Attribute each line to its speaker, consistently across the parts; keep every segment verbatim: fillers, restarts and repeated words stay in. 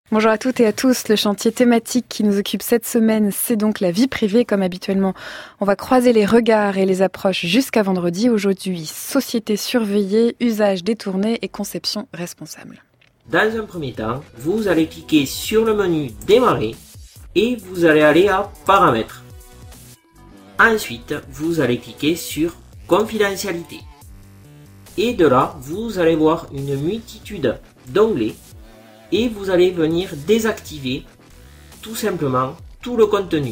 Speaker 1: Bonjour à toutes et à tous. Le chantier thématique qui nous occupe cette semaine, c'est donc la vie privée. Comme habituellement, on va croiser les regards et les approches jusqu'à vendredi. Aujourd'hui, société surveillée, usage détourné et conception responsable.
Speaker 2: Dans un premier temps, vous allez cliquer sur le menu Démarrer et vous allez aller à Paramètres. Ensuite, vous allez cliquer sur Confidentialité. Et de là, vous allez voir une multitude d'onglets et vous allez venir désactiver tout simplement tout le contenu.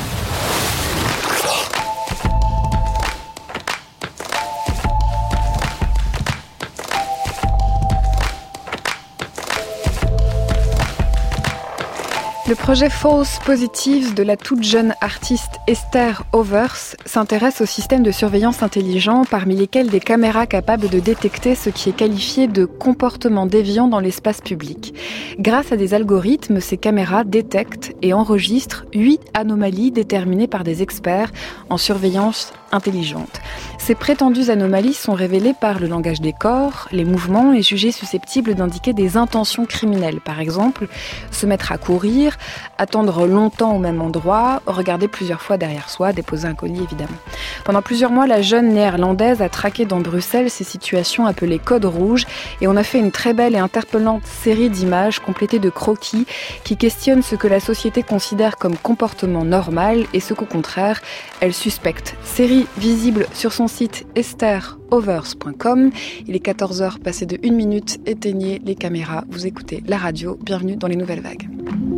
Speaker 1: Le projet False Positives de la toute jeune artiste Esther Overs s'intéresse au système de surveillance intelligent, parmi lesquels des caméras capables de détecter ce qui est qualifié de comportement déviant dans l'espace public. Grâce à des algorithmes, ces caméras détectent et enregistrent huit anomalies déterminées par des experts en surveillance intelligente. Ces prétendues anomalies sont révélées par le langage des corps, les mouvements et jugées susceptibles d'indiquer des intentions criminelles. Par exemple, se mettre à courir, attendre longtemps au même endroit, regarder plusieurs fois derrière soi, déposer un colis évidemment. Pendant plusieurs mois, la jeune néerlandaise a traqué dans Bruxelles ces situations appelées codes rouges et on a fait une très belle et interpellante série d'images complétées de croquis qui questionnent ce que la société considère comme comportement normal et ce qu'au contraire, elle suspecte. Série visible sur son site esther overs point com. Il est quatorze heures passées de une minute, éteignez les caméras, vous écoutez la radio, bienvenue dans les nouvelles vagues.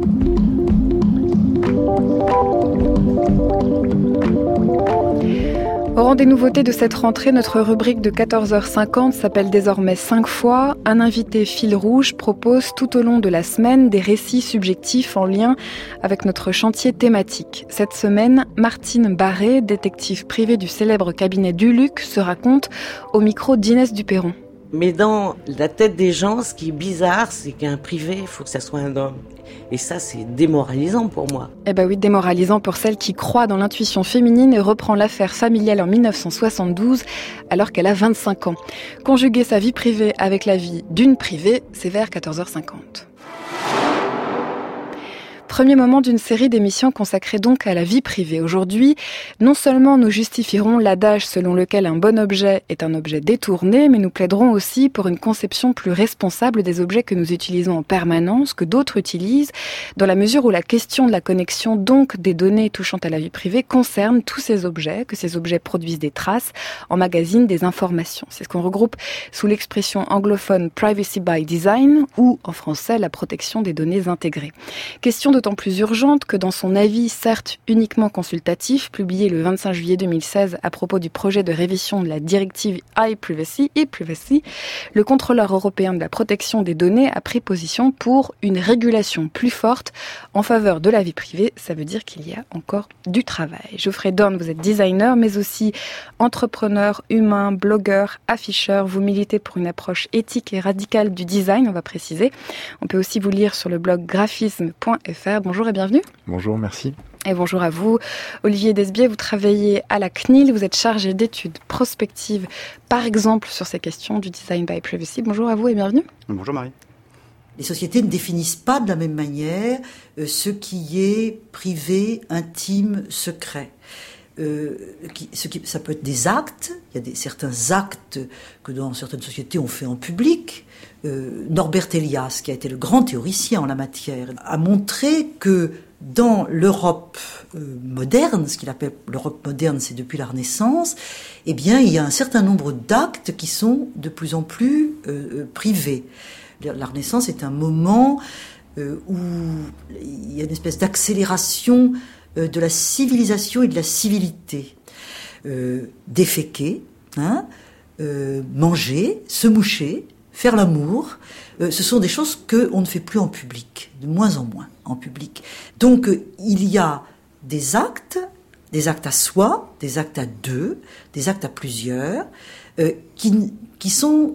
Speaker 1: Au rang des nouveautés de cette rentrée, notre rubrique de quatorze heures cinquante s'appelle désormais cinq fois. Un invité fil rouge propose tout au long de la semaine des récits subjectifs en lien avec notre chantier thématique. Cette semaine, Martine Barré, détective privée du célèbre cabinet Duluc, se raconte au micro d'Inès Duperron.
Speaker 3: Mais dans la tête des gens, ce qui est bizarre, c'est qu'un privé, il faut que ça soit un homme. Et ça, c'est démoralisant pour moi.
Speaker 1: Eh ben oui, démoralisant pour celle qui croit dans l'intuition féminine et reprend l'affaire familiale en dix-neuf cent soixante-douze, alors qu'elle a vingt-cinq ans. Conjuguer sa vie privée avec la vie d'une privée, c'est vers quatorze heures cinquante. Premier moment d'une série d'émissions consacrées donc à la vie privée. Aujourd'hui, non seulement nous justifierons l'adage selon lequel un bon objet est un objet détourné, mais nous plaiderons aussi pour une conception plus responsable des objets que nous utilisons en permanence, que d'autres utilisent, dans la mesure où la question de la connexion, donc des données touchant à la vie privée, concerne tous ces objets, que ces objets produisent des traces, emmagasinent des informations. C'est ce qu'on regroupe sous l'expression anglophone « privacy by design » ou, en français, la protection des données intégrées. Question d'autant plus urgente que dans son avis, certes uniquement consultatif, publié le vingt-cinq juillet deux mille seize à propos du projet de révision de la directive iPrivacy, e-privacy, le contrôleur européen de la protection des données a pris position pour une régulation plus forte en faveur de la vie privée. Ça veut dire qu'il y a encore du travail. Geoffrey Dorn, vous êtes designer, mais aussi entrepreneur, humain, blogueur, afficheur. Vous militez pour une approche éthique et radicale du design, on va préciser. On peut aussi vous lire sur le blog graphisme point f r. Bonjour et bienvenue.
Speaker 4: Bonjour, merci.
Speaker 1: Et bonjour à vous. Olivier Desbier, vous travaillez à la C N I L, vous êtes chargé d'études prospectives, par exemple, sur ces questions du design by privacy. Bonjour à vous et bienvenue.
Speaker 4: Bonjour Marie.
Speaker 5: Les sociétés ne définissent pas de la même manière euh, ce qui est privé, intime, secret. Euh, qui, ce qui, ça peut être des actes, il y a des, certains actes que dans certaines sociétés on fait en public. Euh, Norbert Elias, qui a été le grand théoricien en la matière, a montré que dans l'Europe euh, moderne, ce qu'il appelle l'Europe moderne, c'est depuis la Renaissance, eh bien, il y a un certain nombre d'actes qui sont de plus en plus euh, privés. La Renaissance est un moment euh, où il y a une espèce d'accélération euh, de la civilisation et de la civilité. Euh, déféquer, hein, euh, manger, se moucher, faire l'amour, euh, ce sont des choses qu'on ne fait plus en public, de moins en moins en public. Donc euh, il y a des actes, des actes à soi, des actes à deux, des actes à plusieurs, euh, qui, qui sont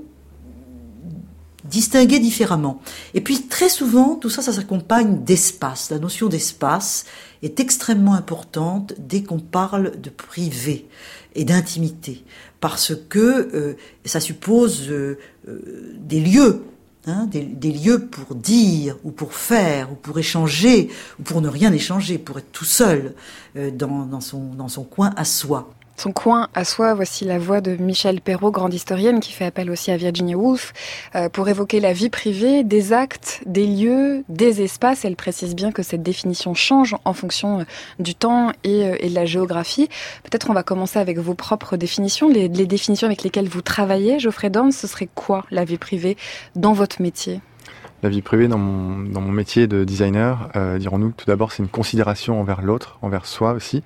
Speaker 5: distingués différemment. Et puis très souvent, tout ça, ça s'accompagne d'espace. La notion d'espace est extrêmement importante dès qu'on parle de privé et d'intimité, parce que euh, ça suppose euh, euh, des lieux Hein, des, des lieux pour dire, ou pour faire, ou pour échanger, ou pour ne rien échanger, pour être tout seul euh, dans, dans, son, dans son coin à soi.
Speaker 1: Son coin à soi, voici la voix de Michèle Perrault, grande historienne, qui fait appel aussi à Virginia Woolf, euh, pour évoquer la vie privée, des actes, des lieux, des espaces. Elle précise bien que cette définition change en fonction du temps et, euh, et de la géographie. Peut-être on va commencer avec vos propres définitions, les, les définitions avec lesquelles vous travaillez. Geoffrey Dorn, ce serait quoi la vie privée dans votre métier ?
Speaker 4: La vie privée dans mon, dans mon métier de designer, euh, dirons-nous, tout d'abord, c'est une considération envers l'autre, envers soi aussi.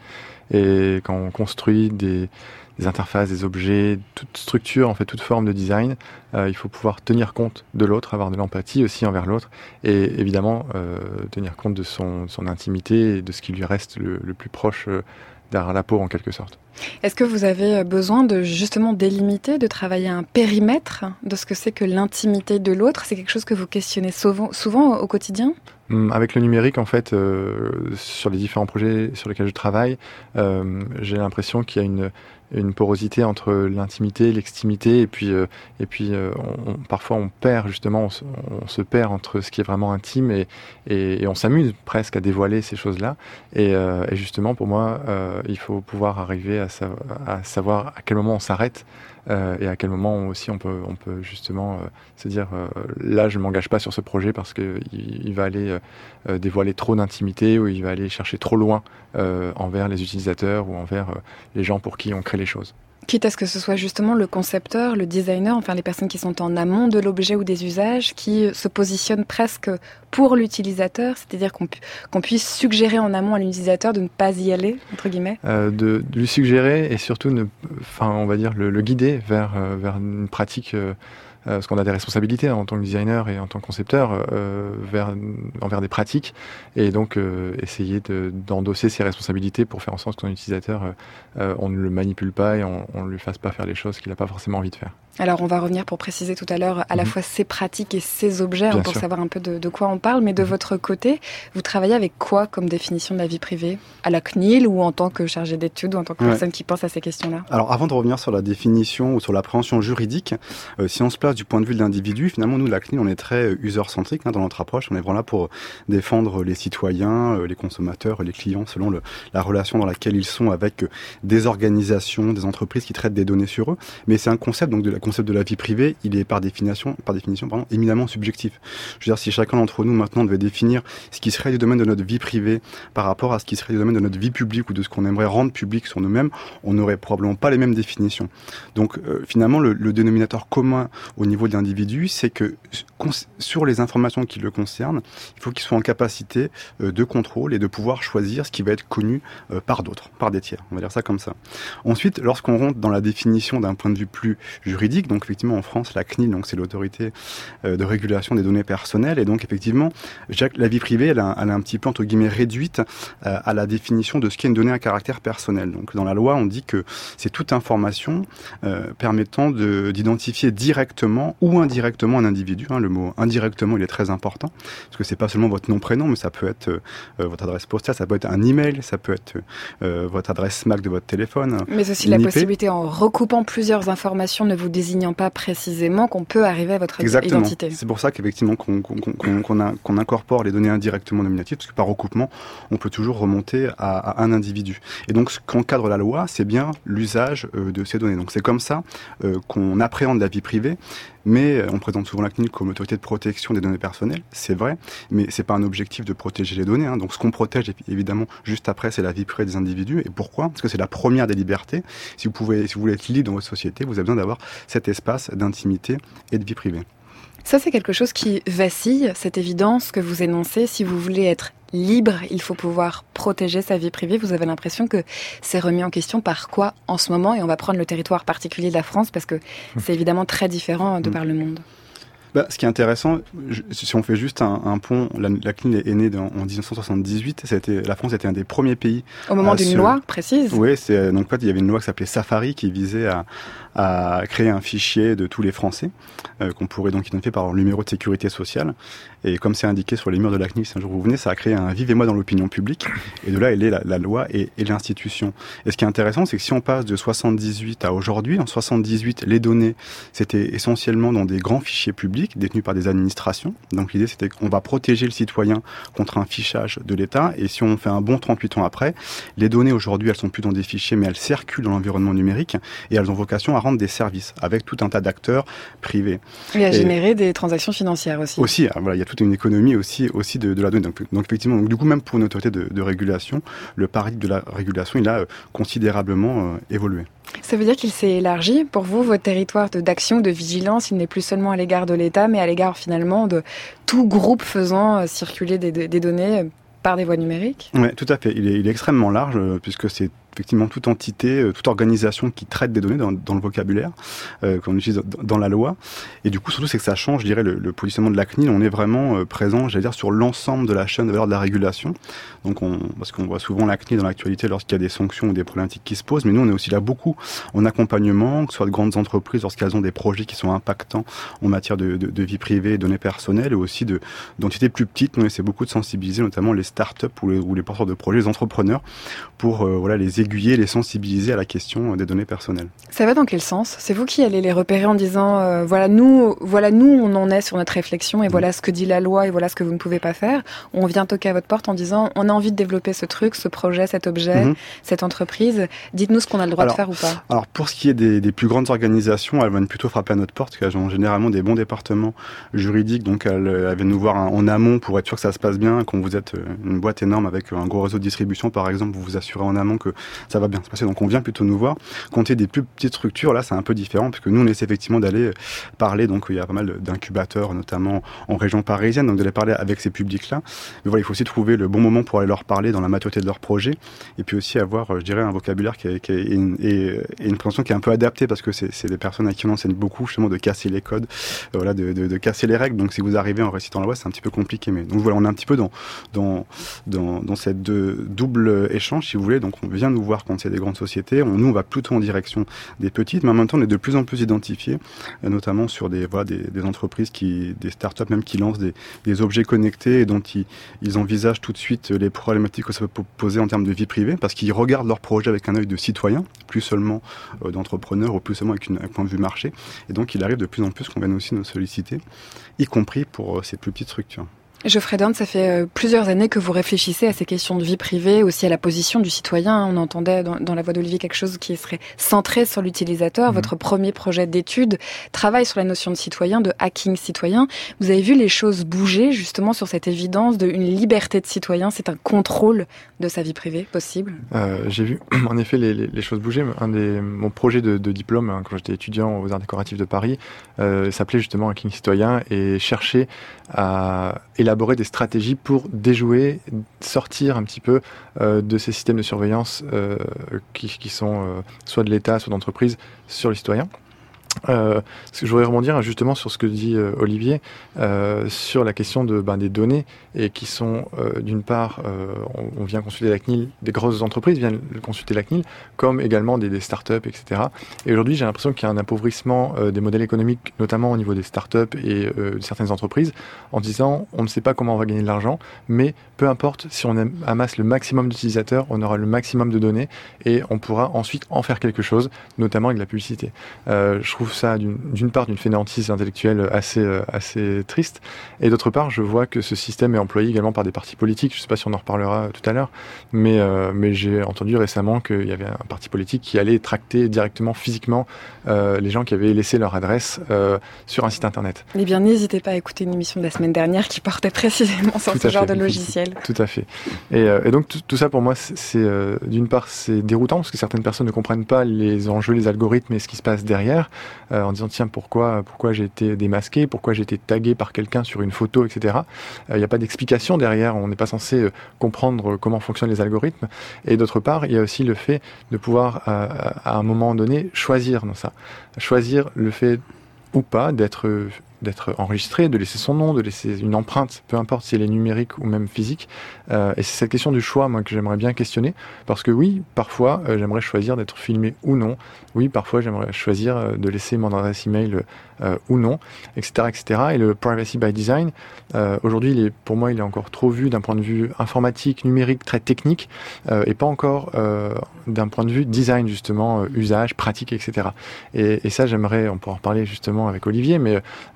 Speaker 4: Et quand on construit des, des interfaces, des objets, toute structure, en fait, toute forme de design, euh, il faut pouvoir tenir compte de l'autre, avoir de l'empathie aussi envers l'autre, et évidemment euh, tenir compte de son, son intimité et de ce qui lui reste le, le plus proche euh, derrière la peau, en quelque sorte.
Speaker 1: Est-ce que vous avez besoin de justement délimiter, de travailler un périmètre de ce que c'est que l'intimité de l'autre ? C'est quelque chose que vous questionnez souvent, souvent au quotidien ?
Speaker 4: Avec le numérique, en fait, euh, sur les différents projets sur lesquels je travaille, euh, j'ai l'impression qu'il y a une, une porosité entre l'intimité, l'extimité, et puis, euh, et puis euh, on, parfois on perd justement, on se, on se perd entre ce qui est vraiment intime et, et, et on s'amuse presque à dévoiler ces choses-là. Et, euh, et justement, pour moi, euh, il faut pouvoir arriver à, sa, à savoir à quel moment on s'arrête. Euh, et à quel moment aussi on peut, on peut justement euh, se dire euh, là je ne m'engage pas sur ce projet parce qu'il il va aller euh, dévoiler trop d'intimité ou il va aller chercher trop loin euh, envers les utilisateurs ou envers euh, les gens pour qui on crée les choses.
Speaker 1: Quitte à ce que ce soit justement le concepteur, le designer, enfin les personnes qui sont en amont de l'objet ou des usages, qui se positionnent presque pour l'utilisateur, c'est-à-dire qu'on, pu, qu'on puisse suggérer en amont à l'utilisateur de ne pas y aller, entre guillemets.
Speaker 4: Euh, de, de lui suggérer et surtout, ne, enfin, on va dire le, le guider vers, euh, vers une pratique. Euh, parce qu'on a des responsabilités en tant que designer et en tant que concepteur euh, vers, envers des pratiques, et donc euh, essayer de, d'endosser ces responsabilités pour faire en sorte que son utilisateur, euh, on ne le manipule pas et on ne lui fasse pas faire les choses qu'il n'a pas forcément envie de faire.
Speaker 1: Alors on va revenir pour préciser tout à l'heure à mmh. la fois ces pratiques et ces objets, hein, pour sûr. savoir un peu de, de quoi on parle, mais de mmh. votre côté, vous travaillez avec quoi comme définition de la vie privée ? À la C N I L ou en tant que chargé d'études ou en tant que ouais. personne qui pense à ces questions-là ?
Speaker 6: Alors avant de revenir sur la définition ou sur l'appréhension juridique, euh, si on se place du point de vue de l'individu, finalement nous, la C N I L, on est très user-centrique hein, dans notre approche, on est vraiment là pour défendre les citoyens, euh, les consommateurs, les clients, selon le, la relation dans laquelle ils sont avec euh, des organisations, des entreprises qui traitent des données sur eux, mais c'est un concept, donc de la concept de la vie privée, il est par définition, par définition pardon, éminemment subjectif. Je veux dire, si chacun d'entre nous maintenant devait définir ce qui serait du domaine de notre vie privée par rapport à ce qui serait du domaine de notre vie publique ou de ce qu'on aimerait rendre public sur nous-mêmes, on n'aurait probablement pas les mêmes définitions. Donc euh, finalement, le, le dénominateur commun au niveau de l'individu, c'est que sur les informations qui le concernent, il faut qu'il soit en capacité euh, de contrôle et de pouvoir choisir ce qui va être connu euh, par d'autres, par des tiers. On va dire ça comme ça. Ensuite, lorsqu'on rentre dans la définition d'un point de vue plus juridique, donc effectivement en France, la C N I L, donc c'est l'autorité euh, de régulation des données personnelles, et donc effectivement, la vie privée, elle, a, elle est un petit peu entre guillemets réduite euh, à la définition de ce qu'est une donnée à caractère personnel. Donc dans la loi, on dit que c'est toute information euh, permettant de, d'identifier directement ou indirectement un individu. Hein, le mot indirectement, il est très important parce que c'est pas seulement votre nom prénom, mais ça peut être euh, votre adresse postale, ça peut être un email, ça peut être euh, votre adresse M A C de votre téléphone.
Speaker 1: Mais aussi la I P. Possibilité, en recoupant plusieurs informations, ne vous désignant pas précisément, qu'on peut arriver à votre
Speaker 6: Exactement.
Speaker 1: identité.
Speaker 6: C'est pour ça qu'effectivement qu'on, qu'on, qu'on, qu'on, a, qu'on incorpore les données indirectement nominatives, parce que par recoupement, on peut toujours remonter à, à un individu. Et donc ce qu'encadre la loi, c'est bien l'usage euh, de ces données. Donc c'est comme ça euh, qu'on appréhende la vie privée. Mais on présente souvent la C N I L comme l'autorité de protection des données personnelles, c'est vrai, mais c'est pas un objectif de protéger les données. Hein. Donc ce qu'on protège, évidemment, juste après, c'est la vie privée des individus. Et pourquoi ? Parce que c'est la première des libertés. Si vous pouvez, si vous voulez être libre dans votre société, vous avez besoin d'avoir cet espace d'intimité et de vie privée.
Speaker 1: Ça, c'est quelque chose qui vacille, cette évidence que vous énoncez. Si vous voulez être libre, il faut pouvoir protéger sa vie privée. Vous avez l'impression que c'est remis en question par quoi en ce moment ? Et on va prendre le territoire particulier de la France parce que c'est évidemment très différent de par le monde.
Speaker 6: Bah, ce qui est intéressant, je, si on fait juste un, un pont, la, la C N I L est née dans, en dix-neuf cent soixante-dix-huit. Ça a été, la France était un des premiers pays.
Speaker 1: Au moment d'une se... loi précise.
Speaker 6: Oui, c'est donc en fait il y avait une loi qui s'appelait Safari qui visait à, à créer un fichier de tous les Français euh, qu'on pourrait donc identifier par leur numéro de sécurité sociale. Et comme c'est indiqué sur les murs de la C N I L, si un jour vous venez, ça a créé un vivez-moi dans l'opinion publique. Et de là, elle est la, la loi et, et l'institution. Et ce qui est intéressant, c'est que si on passe de soixante-dix-huit à aujourd'hui, en soixante-dix-huit, les données, c'était essentiellement dans des grands fichiers publics. publiques détenues par des administrations. Donc l'idée, c'était qu'on va protéger le citoyen contre un fichage de l'État. Et si on fait un bon trente-huit ans après, les données aujourd'hui, elles sont plus dans des fichiers, mais elles circulent dans l'environnement numérique et elles ont vocation à rendre des services avec tout un tas d'acteurs privés.
Speaker 1: Et à et générer des transactions financières aussi.
Speaker 6: Aussi, voilà, il y a toute une économie aussi, aussi de, de la donnée. Donc, donc effectivement, donc, du coup, même pour une autorité de, de régulation, le paradigme de la régulation, il a euh, considérablement euh, évolué.
Speaker 1: Ça veut dire qu'il s'est élargi pour vous, votre territoire de, d'action, de vigilance, il n'est plus seulement à l'égard de l'État, mais à l'égard finalement de tout groupe faisant euh, circuler des, des données euh, par des voies numériques ?
Speaker 6: Oui, tout à fait. Il est, il est extrêmement large euh, puisque c'est effectivement toute entité, euh, toute organisation qui traite des données dans, dans le vocabulaire euh, qu'on utilise dans, dans la loi. Et du coup, surtout, c'est que ça change, je dirais, le, le positionnement de la C N I L. On est vraiment euh, présent, j'allais dire, sur l'ensemble de la chaîne de valeur de la régulation. Donc, on, parce qu'on voit souvent la C N I L dans l'actualité lorsqu'il y a des sanctions ou des problématiques qui se posent. Mais nous, on est aussi là beaucoup en accompagnement, que ce soit de grandes entreprises lorsqu'elles ont des projets qui sont impactants en matière de, de, de vie privée et données personnelles, et aussi de, d'entités plus petites. Nous, on essaie beaucoup de sensibiliser, notamment les startups ou les, ou les porteurs de projets, les entrepreneurs, pour euh, voilà, les aiguiller, les sensibiliser à la question des données personnelles.
Speaker 1: Ça va dans quel sens ? C'est vous qui allez les repérer en disant euh, voilà nous, voilà nous on en est sur notre réflexion et mmh. voilà ce que dit la loi et voilà ce que vous ne pouvez pas faire. On vient toquer à votre porte en disant on a envie de développer ce truc, ce projet, cet objet, mmh. cette entreprise. Dites-nous ce qu'on a le droit alors, de faire ou pas.
Speaker 6: Alors pour ce qui est des, des plus grandes organisations, elles viennent plutôt frapper à notre porte, parce qu'elles ont généralement des bons départements juridiques, donc elles, elles viennent nous voir en amont pour être sûr que ça se passe bien. Quand vous êtes une boîte énorme avec un gros réseau de distribution par exemple, vous vous assurez en amont que ça va bien se passer. Donc on vient plutôt nous voir. Quand il y a des plus petites structures, là c'est un peu différent, parce que nous on essaie effectivement d'aller parler, donc il y a pas mal d'incubateurs, notamment en région parisienne, donc d'aller parler avec ces publics-là. Mais voilà, il faut aussi trouver le bon moment pour aller leur parler dans la maturité de leur projet, et puis aussi avoir, je dirais, un vocabulaire qui est, qui est et une, et, et une présentation qui est un peu adaptée, parce que c'est, c'est des personnes à qui on enseigne beaucoup justement de casser les codes, euh, voilà, de, de, de casser les règles. Donc si vous arrivez en récitant la loi, c'est un petit peu compliqué. Mais donc voilà, on est un petit peu dans dans dans, dans cette de, double échange, si vous voulez. Donc on vient nous voir quand c'est des grandes sociétés. On, nous, on va plutôt en direction des petites, mais en même temps, on est de plus en plus identifiés, euh, notamment sur des, voilà, des, des entreprises, qui, des startups même qui lancent des, des objets connectés et dont ils, ils envisagent tout de suite les problématiques que ça peut poser en termes de vie privée, parce qu'ils regardent leur projet avec un œil de citoyen, plus seulement euh, d'entrepreneur ou plus seulement avec une, un point de vue marché. Et donc, il arrive de plus en plus qu'on vienne aussi nous solliciter, y compris pour euh, ces plus petites structures.
Speaker 1: Geoffrey Dinde, ça fait euh, plusieurs années que vous réfléchissez à ces questions de vie privée, aussi à la position du citoyen. On entendait dans, dans la voix d'Olivier quelque chose qui serait centré sur l'utilisateur. Mmh. Votre premier projet d'étude travaille sur la notion de citoyen, de hacking citoyen. Vous avez vu les choses bouger justement sur cette évidence d'une liberté de citoyen. C'est un contrôle de sa vie privée possible.
Speaker 4: euh, J'ai vu en effet les, les, les choses bouger. Un des, mon projet de, de diplôme, hein, quand j'étais étudiant aux Arts décoratifs de Paris, euh, s'appelait justement hacking citoyen et cherchait à élaborer des stratégies pour déjouer, sortir un petit peu euh, de ces systèmes de surveillance euh, qui, qui sont euh, soit de l'État, soit d'entreprise sur les citoyens. Euh, je voudrais rebondir justement sur ce que dit euh, Olivier euh, sur la question de, ben, des données, et qui sont euh, d'une part, euh, on, on vient consulter la C N I L, des grosses entreprises viennent consulter la C N I L, comme également des, des startups, et cetera. Et aujourd'hui, j'ai l'impression qu'il y a un appauvrissement euh, des modèles économiques, notamment au niveau des startups et euh, de certaines entreprises, en disant on ne sait pas comment on va gagner de l'argent, mais peu importe, si on amasse le maximum d'utilisateurs, on aura le maximum de données et on pourra ensuite en faire quelque chose, notamment avec la publicité. Euh, je trouve ça d'une, d'une part d'une fainéantise intellectuelle assez, euh, assez triste, et d'autre part je vois que ce système est employé également par des partis politiques. Je ne sais pas si on en reparlera tout à l'heure, mais, euh, mais j'ai entendu récemment qu'il y avait un parti politique qui allait tracter directement, physiquement, euh, les gens qui avaient laissé leur adresse euh, sur un site internet.
Speaker 1: Eh bien, n'hésitez pas à écouter une émission de la semaine dernière qui portait précisément sur tout ce genre fait. de logiciel.
Speaker 4: Tout à fait. Et, euh, et donc tout, tout ça pour moi, c'est, c'est euh, d'une part c'est déroutant, parce que certaines personnes ne comprennent pas les enjeux, les algorithmes et ce qui se passe derrière, euh, en disant tiens pourquoi pourquoi j'ai été démasqué, pourquoi j'ai été tagué par quelqu'un sur une photo, et cetera. Il euh, n'y a pas d'explication derrière, on n'est pas censé euh, comprendre comment fonctionnent les algorithmes. Et d'autre part, il y a aussi le fait de pouvoir euh, à un moment donné choisir dans ça, choisir le fait ou pas d'être d'être enregistré, de laisser son nom, de laisser une empreinte, peu importe si elle est numérique ou même physique. Euh, et c'est cette question du choix, moi, que j'aimerais bien questionner, parce que oui, parfois, euh, j'aimerais choisir d'être filmé ou non. Oui, parfois, j'aimerais choisir euh, de laisser mon adresse email euh, ou non, et cetera, et cetera. Et le privacy by design, euh, aujourd'hui, il est, pour moi, il est encore trop vu d'un point de vue informatique, numérique, très technique, euh, et pas encore euh, d'un point de vue design, justement, euh, usage, pratique, et cetera. Et, et ça, j'aimerais, on pourra en reparler justement avec Olivier, mais euh,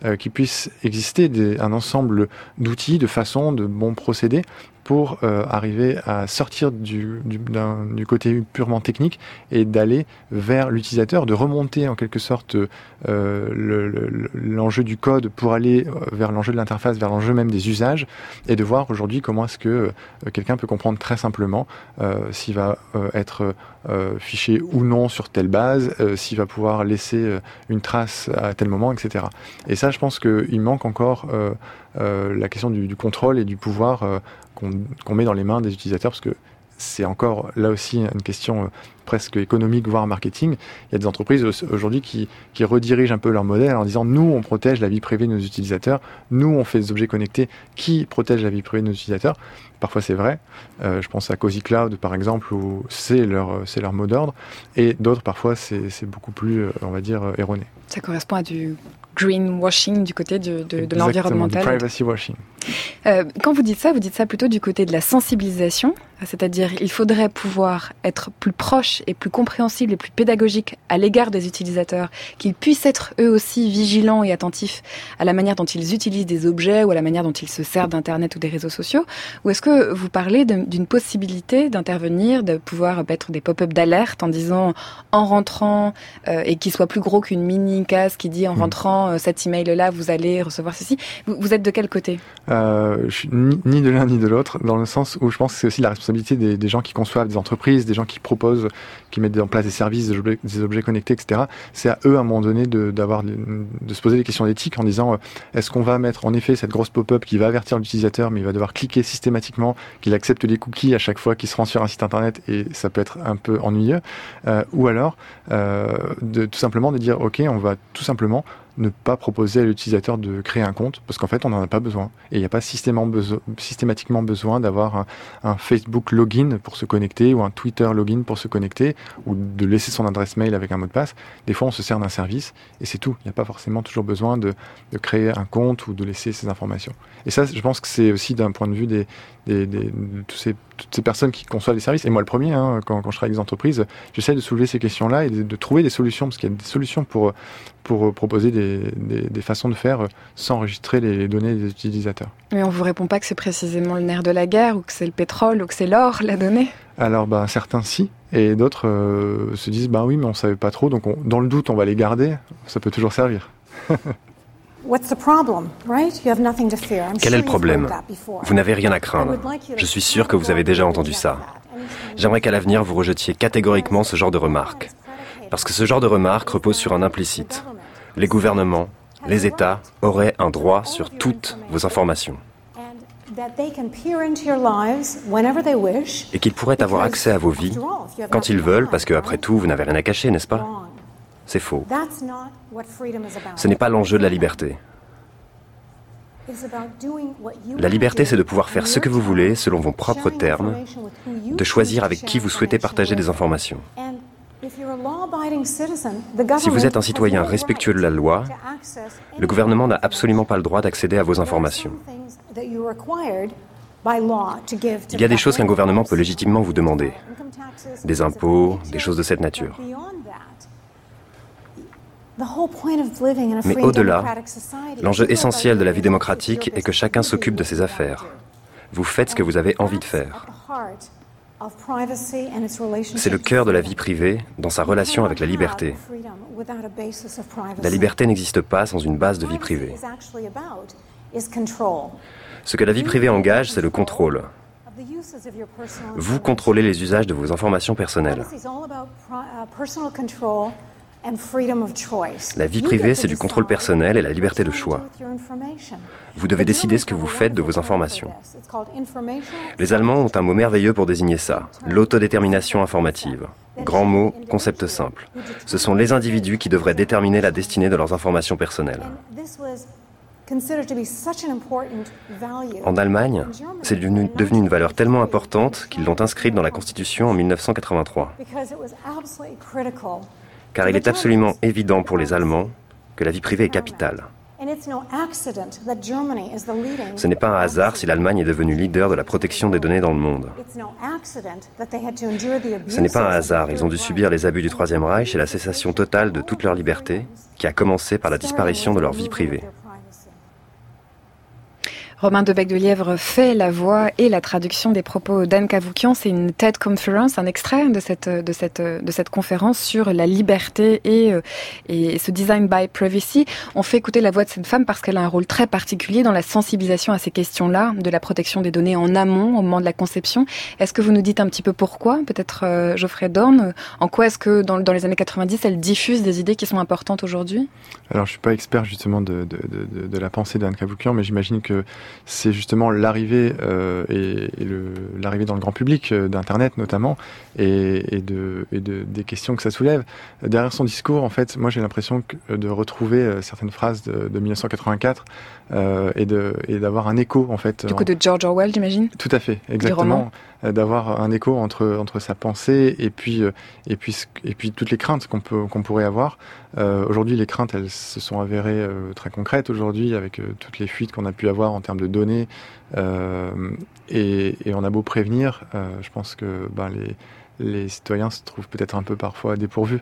Speaker 4: euh, qu'il puisse exister des, un ensemble d'outils, de façons, de bons procédés pour euh, arriver à sortir du, du, d'un, du côté purement technique et d'aller vers l'utilisateur, de remonter en quelque sorte euh, le, le, l'enjeu du code pour aller vers l'enjeu de l'interface, vers l'enjeu même des usages, et de voir aujourd'hui comment est-ce que euh, quelqu'un peut comprendre très simplement euh, s'il va euh, être euh, fiché ou non sur telle base, euh, s'il va pouvoir laisser euh, une trace à tel moment, et cetera. Et ça, je pense qu'il manque encore euh, euh, la question du, du contrôle et du pouvoir euh, qu'on, qu'on met dans les mains des utilisateurs, parce que c'est encore là aussi une question euh, presque économique, voire marketing. Il y a des entreprises aujourd'hui qui, qui redirigent un peu leur modèle en disant nous, on protège la vie privée de nos utilisateurs, nous, on fait des objets connectés qui protègent la vie privée de nos utilisateurs. Parfois, c'est vrai. Euh, je pense à Cozy Cloud, par exemple, où c'est leur, c'est leur mot d'ordre. Et d'autres, parfois, c'est, c'est beaucoup plus, on va dire, erroné.
Speaker 1: Ça correspond à du greenwashing du côté de, de, de l'environnemental.
Speaker 4: Du privacy washing.
Speaker 1: Euh, quand vous dites ça, vous dites ça plutôt du côté de la sensibilisation, c'est-à-dire il faudrait pouvoir être plus proche et plus compréhensible et plus pédagogique à l'égard des utilisateurs, qu'ils puissent être eux aussi vigilants et attentifs à la manière dont ils utilisent des objets ou à la manière dont ils se servent d'Internet ou des réseaux sociaux, ou est-ce que vous parlez de, d'une possibilité d'intervenir, de pouvoir mettre des pop-up d'alerte en disant en rentrant, euh, et qui soit plus gros qu'une mini case qui dit en mmh. rentrant euh, cet email-là, vous allez recevoir ceci. Vous, vous êtes de quel côté ?
Speaker 4: Euh, je suis ni, ni de l'un ni de l'autre, dans le sens où je pense que c'est aussi la responsabilité des, des gens qui conçoivent des entreprises, des gens qui proposent, qui mettent en place des services, des objets, des objets connectés, et cetera. C'est à eux, à un moment donné, de, d'avoir, de se poser des questions d'éthique en disant, euh, est-ce qu'on va mettre en effet cette grosse pop-up qui va avertir l'utilisateur, mais il va devoir cliquer systématiquement, qu'il accepte les cookies à chaque fois qu'il se rend sur un site internet, et ça peut être un peu ennuyeux, euh, ou alors euh, de tout simplement de dire, ok, on va tout simplement ne pas proposer à l'utilisateur de créer un compte, parce qu'en fait, on n'en a pas besoin. Et il n'y a pas systématiquement besoin d'avoir un, un Facebook login pour se connecter, ou un Twitter login pour se connecter, ou de laisser son adresse mail avec un mot de passe. Des fois, on se sert d'un service, et c'est tout. Il n'y a pas forcément toujours besoin de, de créer un compte ou de laisser ces informations. Et ça, je pense que c'est aussi d'un point de vue des, des, des, de tous ces, toutes ces personnes qui conçoivent des services. Et moi, le premier, hein, quand, quand je travaille avec des entreprises, j'essaie de soulever ces questions-là et de, de trouver des solutions, parce qu'il y a des solutions pour, pour proposer des Des, des, des façons de faire sans enregistrer les données des utilisateurs.
Speaker 1: Mais on ne vous répond pas que c'est précisément le nerf de la guerre, ou que c'est le pétrole, ou que c'est l'or, la donnée ? Alors, bah, certains si, et d'autres euh, se disent, bah oui, mais on ne savait pas trop, donc on, dans le doute, on va les garder, ça peut toujours servir.
Speaker 7: Quel est le problème ? Vous n'avez rien à craindre. Je suis sûr que vous avez déjà entendu ça. J'aimerais qu'à l'avenir, vous rejetiez catégoriquement ce genre de remarques. Parce que ce genre de remarques repose sur un implicite. Les gouvernements, les États auraient un droit sur toutes vos informations. Et qu'ils pourraient avoir accès à vos vies quand ils veulent, parce qu'après tout, vous n'avez rien à cacher, n'est-ce pas ? C'est faux. Ce n'est pas l'enjeu de la liberté. La liberté, c'est de pouvoir faire ce que vous voulez selon vos propres termes, de choisir avec qui vous souhaitez partager des informations. Si vous êtes un citoyen respectueux de la loi, le gouvernement n'a absolument pas le droit d'accéder à vos informations. Il y a des choses qu'un gouvernement peut légitimement vous demander, des impôts, des choses de cette nature. Mais au-delà, l'enjeu essentiel de la vie démocratique est que chacun s'occupe de ses affaires. Vous faites ce que vous avez envie de faire. C'est le cœur de la vie privée dans sa relation avec la liberté. La liberté n'existe pas sans une base de vie privée. Ce que la vie privée engage, c'est le contrôle. Vous contrôlez les usages de vos informations personnelles. La vie privée, c'est du contrôle personnel et la liberté de choix. Vous devez décider ce que vous faites de vos informations. Les Allemands ont un mot merveilleux pour désigner ça, l'autodétermination informative. Grand mot, concept simple. Ce sont les individus qui devraient déterminer la destinée de leurs informations personnelles. En Allemagne, c'est devenu, devenu une valeur tellement importante qu'ils l'ont inscrite dans la Constitution en mille neuf cent quatre-vingt-trois. Car il est absolument évident pour les Allemands que la vie privée est capitale. Ce n'est pas un hasard si l'Allemagne est devenue leader de la protection des données dans le monde. Ce n'est pas un hasard, ils ont dû subir les abus du Troisième Reich et la cessation totale de toute leur liberté, qui a commencé par la disparition de leur vie privée.
Speaker 1: Romain Debec de Lièvre fait la voix et la traduction des propos d'Anne Cavoukian. C'est une TED Conference, un extrait de cette, de cette, de cette conférence sur la liberté et, et ce design by privacy. On fait écouter la voix de cette femme parce qu'elle a un rôle très particulier dans la sensibilisation à ces questions-là, de la protection des données en amont, au moment de la conception. Est-ce que vous nous dites un petit peu pourquoi? Peut-être euh, Geoffrey Dorn, en quoi est-ce que dans, dans les années quatre-vingt-dix, elle diffuse des idées qui sont importantes aujourd'hui?
Speaker 4: Alors je suis pas expert justement de, de, de, de la pensée d'Anne Cavoukian, mais j'imagine que c'est justement l'arrivée euh, et, et le, l'arrivée dans le grand public euh, d'Internet notamment et, et, de, et de, des questions que ça soulève. Derrière son discours, en fait, moi j'ai l'impression que, de retrouver euh, certaines phrases de, de dix-neuf cent quatre-vingt-quatre euh, et, de, et d'avoir un écho en fait.
Speaker 1: Du coup
Speaker 4: en...
Speaker 1: de George Orwell, j'imagine.
Speaker 4: Tout à fait, exactement. Euh, d'avoir un écho entre entre sa pensée et puis euh, et puis et puis toutes les craintes qu'on peut qu'on pourrait avoir. Euh, aujourd'hui, les craintes, elles se sont avérées euh, très concrètes aujourd'hui avec euh, toutes les fuites qu'on a pu avoir en termes de données. Euh, et, et on a beau prévenir, euh, je pense que ben, les, les citoyens se trouvent peut-être un peu parfois dépourvus.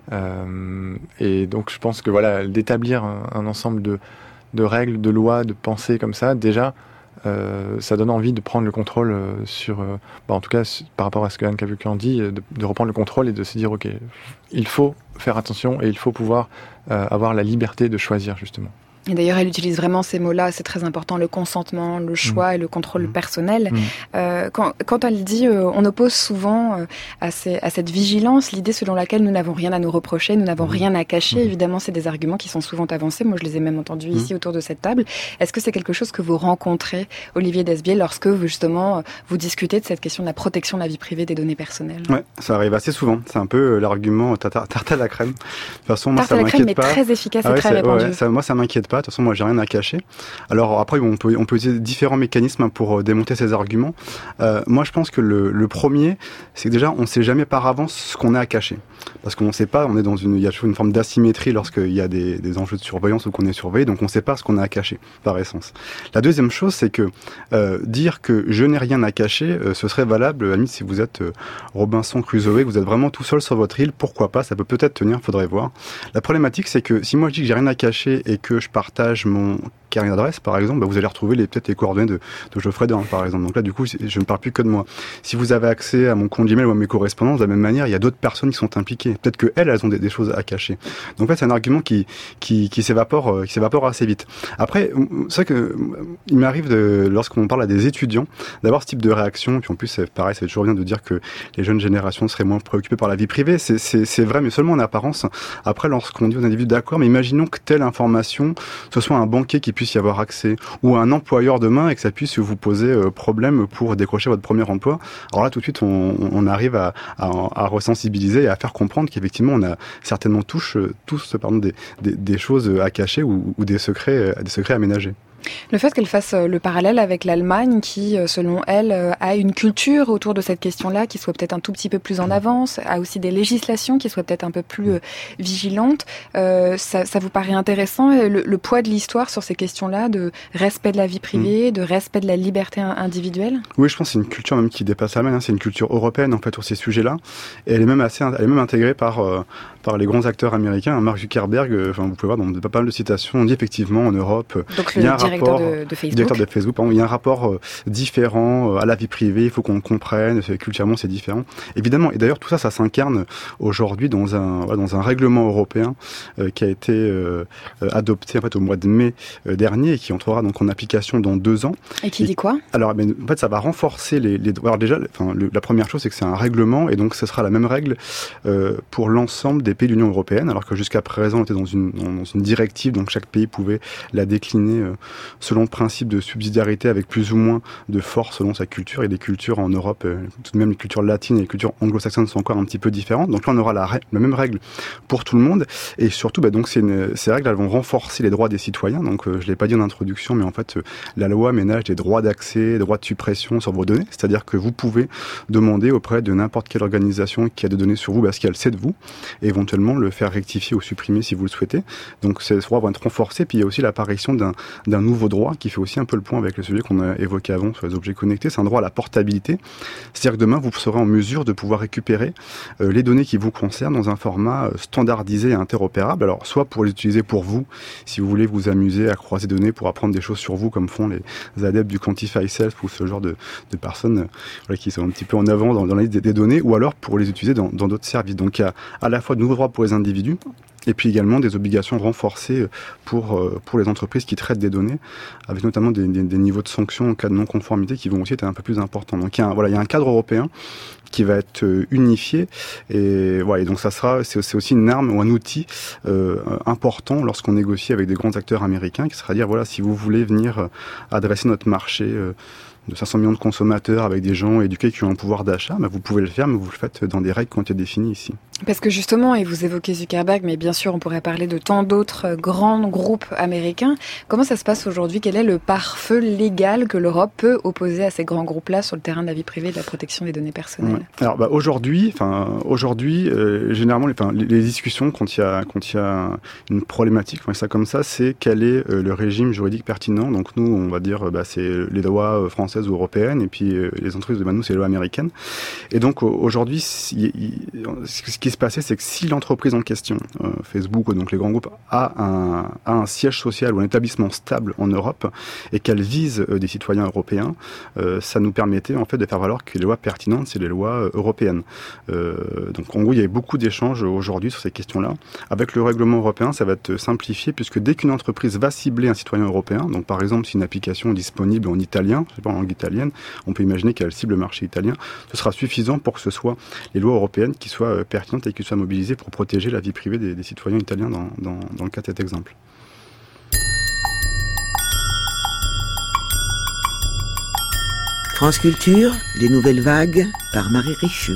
Speaker 4: Euh, et donc, je pense que voilà, d'établir un, un ensemble de, de règles, de lois, de pensées comme ça, déjà, Euh, ça donne envie de prendre le contrôle euh, sur, euh, bah en tout cas par rapport à ce que Anne Cavoukian dit, de, de reprendre le contrôle et de se dire ok, il faut faire attention et il faut pouvoir euh, avoir la liberté de choisir justement.
Speaker 1: Et d'ailleurs, elle utilise vraiment ces mots-là, c'est très important, le consentement, le choix mmh. et le contrôle mmh. personnel. Mmh. Euh, quand, quand elle dit, euh, on oppose souvent euh, à, ces, à cette vigilance l'idée selon laquelle nous n'avons rien à nous reprocher, nous n'avons mmh. rien à cacher. Mmh. Évidemment, c'est des arguments qui sont souvent avancés. Moi, je les ai même entendus mmh. ici autour de cette table. Est-ce que c'est quelque chose que vous rencontrez, Olivier Desbié, lorsque vous, justement, vous discutez de cette question de la protection de la vie privée des données personnelles?
Speaker 6: Ouais, ça arrive assez souvent. C'est un peu euh, l'argument tarte à la crème. De toute façon, moi,
Speaker 1: tarte
Speaker 6: ça
Speaker 1: à la crème, mais
Speaker 6: pas.
Speaker 1: très efficace
Speaker 6: ah ouais,
Speaker 1: et très répandu.
Speaker 6: Ouais, ça, moi, ça m'inquiète pas. De toute façon, moi, j'ai rien à cacher. Alors après, on peut, on peut utiliser différents mécanismes pour démonter ces arguments. Euh, moi, je pense que le, le premier, c'est que déjà, on ne sait jamais par avance ce qu'on a à cacher. Parce qu'on ne sait pas, on est dans une, il y a toujours une forme d'asymétrie lorsqu'il y a des, des enjeux de surveillance ou qu'on est surveillé, donc on ne sait pas ce qu'on a à cacher, par essence. La deuxième chose, c'est que euh, dire que je n'ai rien à cacher, euh, ce serait valable, à la limite, si vous êtes euh, Robinson Crusoe, que vous êtes vraiment tout seul sur votre île, pourquoi pas, ça peut peut-être tenir, faudrait voir. La problématique, c'est que si moi je dis que j'ai rien à cacher et que je partage mon carnet d'adresse, par exemple, bah vous allez retrouver les, peut-être les coordonnées de, de Geoffrey Dorn, par exemple. Donc là, du coup, je ne parle plus que de moi. Si vous avez accès à mon compte Gmail ou à mes correspondances, de la même manière, il y a d'autres personnes qui sont impliquées. Peut-être que elles, elles ont des, des choses à cacher. Donc en fait, c'est un argument qui qui, qui s'évapore, euh, qui s'évapore assez vite. Après, c'est vrai que il m'arrive de, lorsqu'on parle à des étudiants, d'avoir ce type de réaction. Puis en plus, c'est pareil, c'est toujours bien de dire que les jeunes générations seraient moins préoccupées par la vie privée. C'est, c'est, c'est vrai, mais seulement en apparence. Après, lorsqu'on dit aux individus, d'accord, mais imaginons que telle information, ce soit un banquier qui puisse y avoir accès, ou un employeur demain et que ça puisse vous poser euh, problème pour décrocher votre premier emploi. Alors là, tout de suite, on, on arrive à, à, à resensibiliser et à faire comprendre qu'effectivement, on a certainement tous, tous pardon, des, des, des choses à cacher ou, ou des secrets, des secrets à ménager.
Speaker 1: Le fait qu'elle fasse le parallèle avec l'Allemagne qui, selon elle, a une culture autour de cette question-là qui soit peut-être un tout petit peu plus en avance, a aussi des législations qui soient peut-être un peu plus euh, vigilantes, euh, ça, ça vous paraît intéressant, le, le poids de l'histoire sur ces questions-là, de respect de la vie privée, mmh. de respect de la liberté individuelle? Oui,
Speaker 6: je pense que c'est une culture même qui dépasse l'Allemagne, hein, c'est une culture européenne en fait sur ces sujets-là, et elle est même assez, elle est même intégrée par euh, par les grands acteurs américains. Mark Zuckerberg, enfin vous pouvez voir dans pas mal de citations, on dit effectivement en Europe,
Speaker 1: donc il y a un directeur rapport, de, de Facebook.
Speaker 6: Directeur de Facebook, pardon, il y a un rapport euh, différent euh, à la vie privée, il faut qu'on le comprenne, culturellement c'est différent. Évidemment, et d'ailleurs tout ça, ça s'incarne aujourd'hui dans un voilà, dans un règlement européen euh, qui a été euh, adopté en fait au mois de mai euh, dernier et qui entrera donc en application dans deux ans.
Speaker 1: Et qui et, dit quoi?
Speaker 6: Alors, ben, en fait, ça va renforcer les. les alors déjà, enfin, le, la première chose, c'est que c'est un règlement et donc ce sera la même règle euh, pour l'ensemble des pays de l'Union européenne, alors que jusqu'à présent, on était dans une dans une directive, donc chaque pays pouvait la décliner euh, selon le principe de subsidiarité avec plus ou moins de force selon sa culture. Et les cultures en Europe, euh, tout de même les cultures latines et les cultures anglo-saxonnes sont encore un petit peu différentes. Donc là, on aura la, la même règle pour tout le monde. Et surtout, bah, donc c'est une, ces règles, elles vont renforcer les droits des citoyens. Donc euh, je l'ai pas dit en introduction, mais en fait, euh, la loi ménage des droits d'accès, des droits de suppression sur vos données. C'est-à-dire que vous pouvez demander auprès de n'importe quelle organisation qui a des données sur vous, parce qu'elle sait de vous, et éventuellement le faire rectifier ou supprimer si vous le souhaitez. Donc ces droits vont être renforcés. Puis il y a aussi l'apparition d'un, d'un nouveau droit qui fait aussi un peu le point avec le sujet qu'on a évoqué avant sur les objets connectés. C'est un droit à la portabilité. C'est-à-dire que demain, vous serez en mesure de pouvoir récupérer euh, les données qui vous concernent dans un format standardisé et interopérable. Alors, soit pour les utiliser pour vous, si vous voulez vous amuser à croiser des données pour apprendre des choses sur vous, comme font les adeptes du Quantify Self ou ce genre de, de personnes euh, voilà, qui sont un petit peu en avant dans, dans la liste des, des données, ou alors pour les utiliser dans, dans d'autres services. Donc, il y a à la fois de nouveaux droits pour les individus, et puis également des obligations renforcées pour, pour les entreprises qui traitent des données, avec notamment des, des, des niveaux de sanctions en cas de non-conformité qui vont aussi être un peu plus importants. Donc il y a un, voilà, il y a un cadre européen qui va être unifié, et voilà, et donc ça sera, c'est, c'est aussi une arme ou un outil euh, important lorsqu'on négocie avec des grands acteurs américains, qui sera à dire voilà, si vous voulez venir adresser notre marché euh, de cinq cents millions de consommateurs avec des gens éduqués qui ont un pouvoir d'achat, bah vous pouvez le faire, mais vous le faites dans des règles qui ont été définies ici.
Speaker 1: Parce que justement, et vous évoquez Zuckerberg, mais bien sûr on pourrait parler de tant d'autres grands groupes américains. Comment ça se passe aujourd'hui ? Quel est le pare-feu légal que l'Europe peut opposer à ces grands groupes-là sur le terrain de la vie privée et de la protection des données personnelles ?
Speaker 6: Ouais. Alors bah, aujourd'hui, enfin aujourd'hui, euh, généralement les, les, les discussions quand il y a quand il y a une problématique, enfin, ça comme ça, c'est quel est euh, le régime juridique pertinent. Donc nous, on va dire, bah, c'est les lois françaises ou européennes, et puis euh, les entreprises, bah, nous, c'est les lois américaines. Et donc aujourd'hui, si, il, ce qui se passait, c'est que si l'entreprise en question, euh, Facebook, donc les grands groupes, a un, a un siège social ou un établissement stable en Europe et qu'elle vise euh, des citoyens européens, euh, ça nous permettait en fait de faire valoir que les lois pertinentes, c'est les lois euh, européennes. Euh, donc en gros, il y avait beaucoup d'échanges aujourd'hui sur ces questions-là. Avec le règlement européen, ça va être simplifié puisque dès qu'une entreprise va cibler un citoyen européen, donc par exemple si une application est disponible en italien, je sais pas, en langue italienne, on peut imaginer qu'elle cible le marché italien, ce sera suffisant pour que ce soit les lois européennes qui soient euh, pertinentes et qui soient mobilisées pour protéger la vie privée des, des citoyens italiens dans, dans, dans le cas de cet exemple.
Speaker 8: France Culture, les nouvelles vagues par Marie Richu.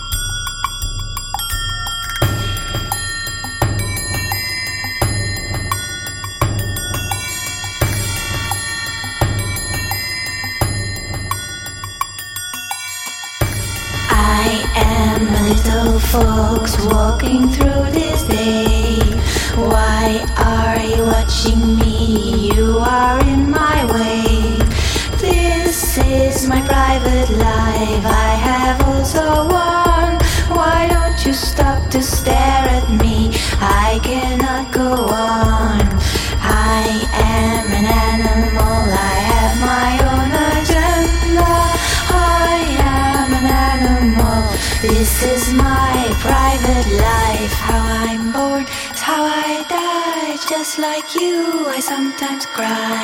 Speaker 9: Little folks walking through this day. Why are you watching me? You are in my way. This is my private life. I have also one. Why don't you stop to stare at me? I cannot go on. I am an animal. I have my own agenda. I am an animal. This is my private life. How I'm born is how I die. Just like you, I sometimes cry.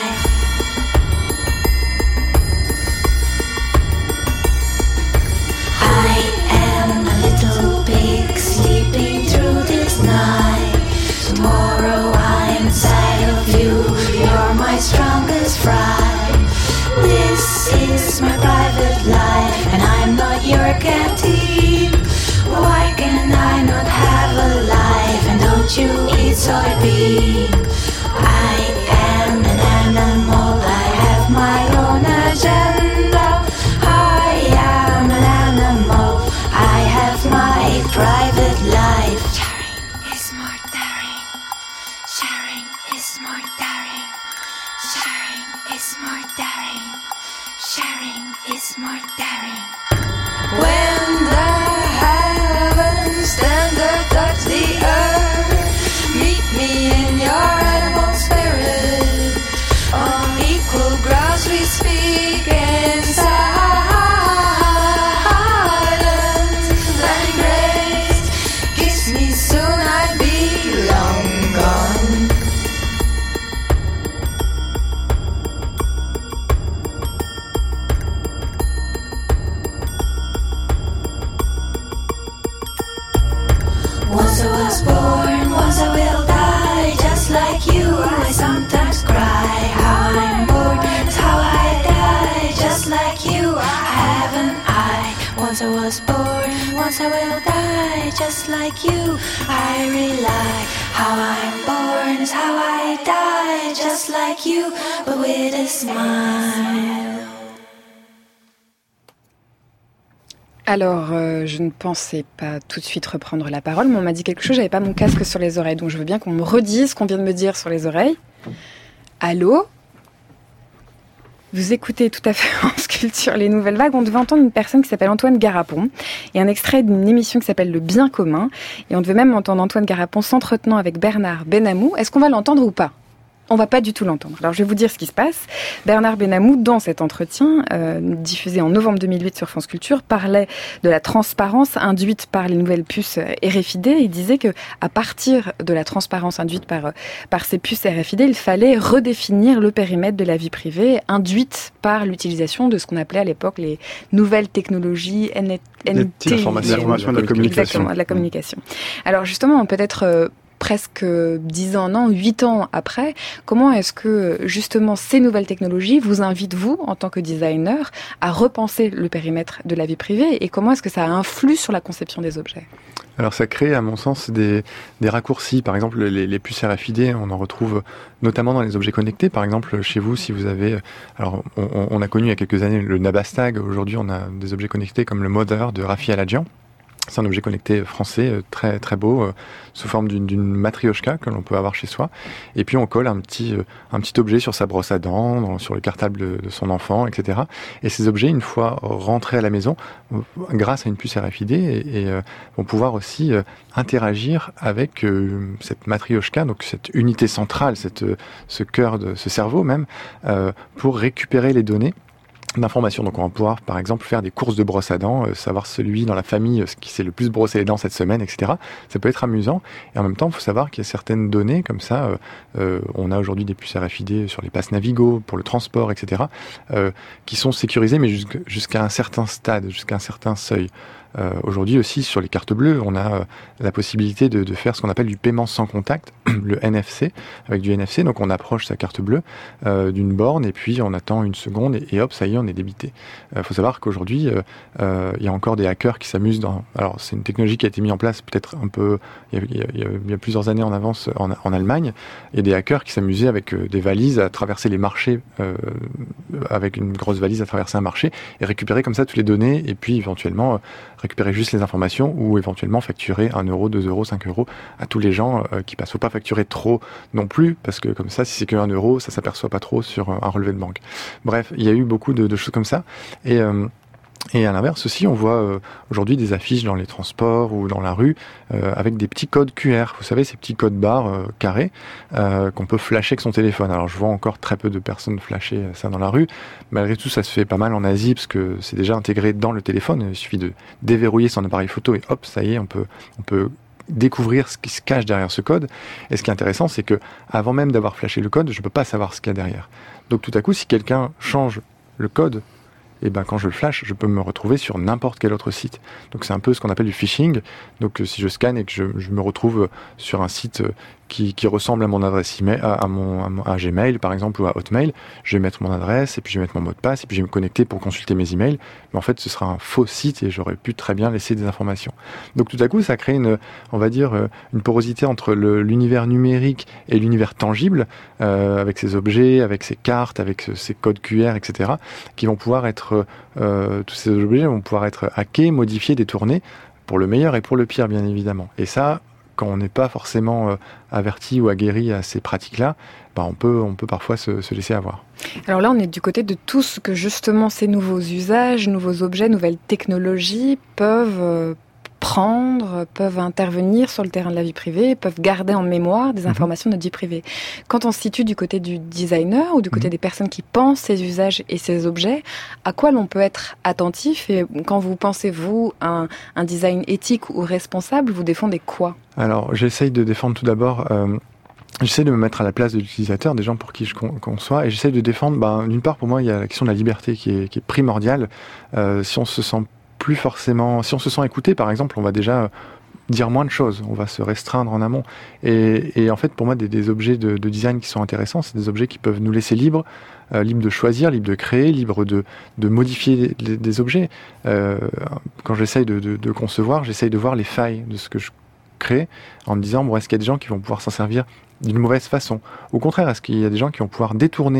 Speaker 9: I am a little pig sleeping through this night. Tomorrow I'm inside of you. You're my strongest fright. This is my private life, and I'm not your canteen. Why can I not have a life, and don't you eat soybean? I am an animal, I have my own agenda. I am an animal, I have my private life. Sharing is more daring. Sharing is more daring. Sharing is more daring. Sharing is more daring. When the heavens tender touch the earth, meet me in your animal spirit. On equal grounds we speak in silence and grace. Kiss me soon, I'll be long gone. Once I was born, once I will die. Just like you, I sometimes cry. How I'm born is how I die. Just like you, I have an eye. Once I was born, once I will die. Just like you, I rely. How I'm born is how I die. Just like you, but with a smile.
Speaker 1: Alors, euh, je ne pensais pas tout de suite reprendre la parole, mais on m'a dit quelque chose, j'avais pas mon casque sur les oreilles, donc je veux bien qu'on me redise ce qu'on vient de me dire sur les oreilles. Allô ? Vous écoutez Tout à fait France Culture, les nouvelles vagues. On devait entendre une personne qui s'appelle Antoine Garapon et un extrait d'une émission qui s'appelle Le Bien commun. Et on devait même entendre Antoine Garapon s'entretenant avec Bernard Benamou. Est-ce qu'on va l'entendre ou pas ? On va pas du tout l'entendre. Alors je vais vous dire ce qui se passe. Bernard Benamou, dans cet entretien, euh, diffusé en novembre deux mille huit sur France Culture, parlait de la transparence induite par les nouvelles puces R F I D. Il disait que à partir de la transparence induite par, par ces puces R F I D, il fallait redéfinir le périmètre de la vie privée induite par l'utilisation de ce qu'on appelait à l'époque les nouvelles technologies N T.
Speaker 6: L'information de la communication.
Speaker 1: Exactement, de la communication. Alors justement, peut-être... Euh, presque dix ans, non, huit ans après, comment est-ce que justement ces nouvelles technologies vous invitent, vous, en tant que designer, à repenser le périmètre de la vie privée et comment est-ce que ça influe sur la conception des objets ?
Speaker 4: Alors ça crée, à mon sens, des, des raccourcis. Par exemple, les, les puces R F I D, on en retrouve notamment dans les objets connectés. Par exemple, chez vous, si vous avez... Alors, on, on a connu il y a quelques années le Nabastag. Aujourd'hui, on a des objets connectés comme le Mother de Rafi Aladjian. C'est un objet connecté français, très très beau, euh, sous forme d'une, d'une matrioshka que l'on peut avoir chez soi. Et puis on colle un petit euh, un petit objet sur sa brosse à dents, dans, sur le cartable de, de son enfant, et cetera. Et ces objets, une fois rentrés à la maison, euh, grâce à une puce R F I D, et, et euh, vont pouvoir aussi euh, interagir avec euh, cette matrioshka, donc cette unité centrale, cette euh, ce cœur de ce cerveau même, euh, pour récupérer les données d'informations. Donc on va pouvoir par exemple faire des courses de brosse à dents, euh, savoir celui dans la famille euh, qui s'est le plus brossé les dents cette semaine, et cetera. Ça peut être amusant. Et en même temps, il faut savoir qu'il y a certaines données comme ça. Euh, euh, on a aujourd'hui des puces R F I D sur les passes Navigo, pour le transport, et cetera. Euh, qui sont sécurisées, mais jusqu', jusqu'à un certain stade, jusqu'à un certain seuil. Euh, aujourd'hui aussi, sur les cartes bleues, on a euh, la possibilité de, de faire ce qu'on appelle du paiement sans contact, le N F C, avec du N F C. Donc on approche sa carte bleue euh, d'une borne et puis on attend une seconde et, et hop, ça y est, on est débité. Il euh, faut savoir qu'aujourd'hui, il euh, euh, y a encore des hackers qui s'amusent dans... Alors c'est une technologie qui a été mise en place peut-être un peu... Il y, y, y, y a plusieurs années en avance en, en Allemagne. Il y a des hackers qui s'amusaient avec euh, des valises à traverser les marchés, euh, avec une grosse valise à traverser un marché et récupérer comme ça toutes les données et puis éventuellement... Euh, récupérer juste les informations ou éventuellement facturer un euro, deux euros, cinq euros à tous les gens euh, qui passent. Faut pas facturer trop non plus parce que comme ça, si c'est que un euro, ça s'aperçoit pas trop sur un relevé de banque. Bref, il y a eu beaucoup de, de choses comme ça et euh, Et à l'inverse aussi, on voit euh, aujourd'hui des affiches dans les transports ou dans la rue euh, avec des petits codes Q R. Vous savez, ces petits codes barres euh, carrés euh, qu'on peut flasher avec son téléphone. Alors je vois encore très peu de personnes flasher ça dans la rue. Malgré tout, ça se fait pas mal en Asie parce que c'est déjà intégré dans le téléphone. Il suffit de déverrouiller son appareil photo et hop, ça y est, on peut, on peut découvrir ce qui se cache derrière ce code. Et ce qui est intéressant, c'est que avant même d'avoir flashé le code, je peux pas savoir ce qu'il y a derrière. Donc tout à coup, si quelqu'un change le code, et ben quand je le flash, je peux me retrouver sur n'importe quel autre site. Donc c'est un peu ce qu'on appelle du phishing. Donc si je scanne et que je, je me retrouve sur un site qui, qui ressemble à mon adresse email, à, à mon à, mon, à Gmail par exemple ou à Hotmail, je vais mettre mon adresse et puis je vais mettre mon mot de passe et puis je vais me connecter pour consulter mes emails. Mais en fait, ce sera un faux site et j'aurais pu très bien laisser des informations. Donc tout à coup, ça crée une, on va dire, une porosité entre le, l'univers numérique et l'univers tangible, euh, avec ces objets, avec ces cartes, avec ces codes Q R, et cetera, qui vont pouvoir être, euh, tous ces objets vont pouvoir être hackés, modifiés, détournés, pour le meilleur et pour le pire, bien évidemment. Et ça, quand on n'est pas forcément euh, averti ou aguerri à ces pratiques-là, bah on peut, on peut parfois se, se laisser avoir.
Speaker 1: Alors là, on est du côté de tout ce que justement ces nouveaux usages, nouveaux objets, nouvelles technologies peuvent euh, prendre, peuvent intervenir sur le terrain de la vie privée, peuvent garder en mémoire des informations mmh. de notre vie privée. Quand on se situe du côté du designer ou du côté mmh. des personnes qui pensent ces usages et ces objets, à quoi l'on peut être attentif? Et quand vous pensez, vous, un, un design éthique ou responsable, vous défendez quoi? Alors,
Speaker 4: j'essaye de défendre tout d'abord... Euh J'essaie de me mettre à la place de l'utilisateur, des gens pour qui je conçois, et j'essaie de défendre, ben, d'une part, pour moi, il y a la question de la liberté qui est, qui est primordiale. Euh, si on se sent plus forcément, si on se sent écouté, par exemple, on va déjà dire moins de choses, on va se restreindre en amont. Et, et en fait, pour moi, des, des objets de, de design qui sont intéressants, c'est des objets qui peuvent nous laisser libres, euh, libres de choisir, libres de créer, libres de, de modifier des, des objets. Euh, quand j'essaye de, de, de concevoir, j'essaye de voir les failles de ce que je crée, en me disant, bon, est-ce qu'il y a des gens qui vont pouvoir s'en servir d'une mauvaise façon? Au contraire, est-ce qu'il y a des gens qui vont pouvoir détourner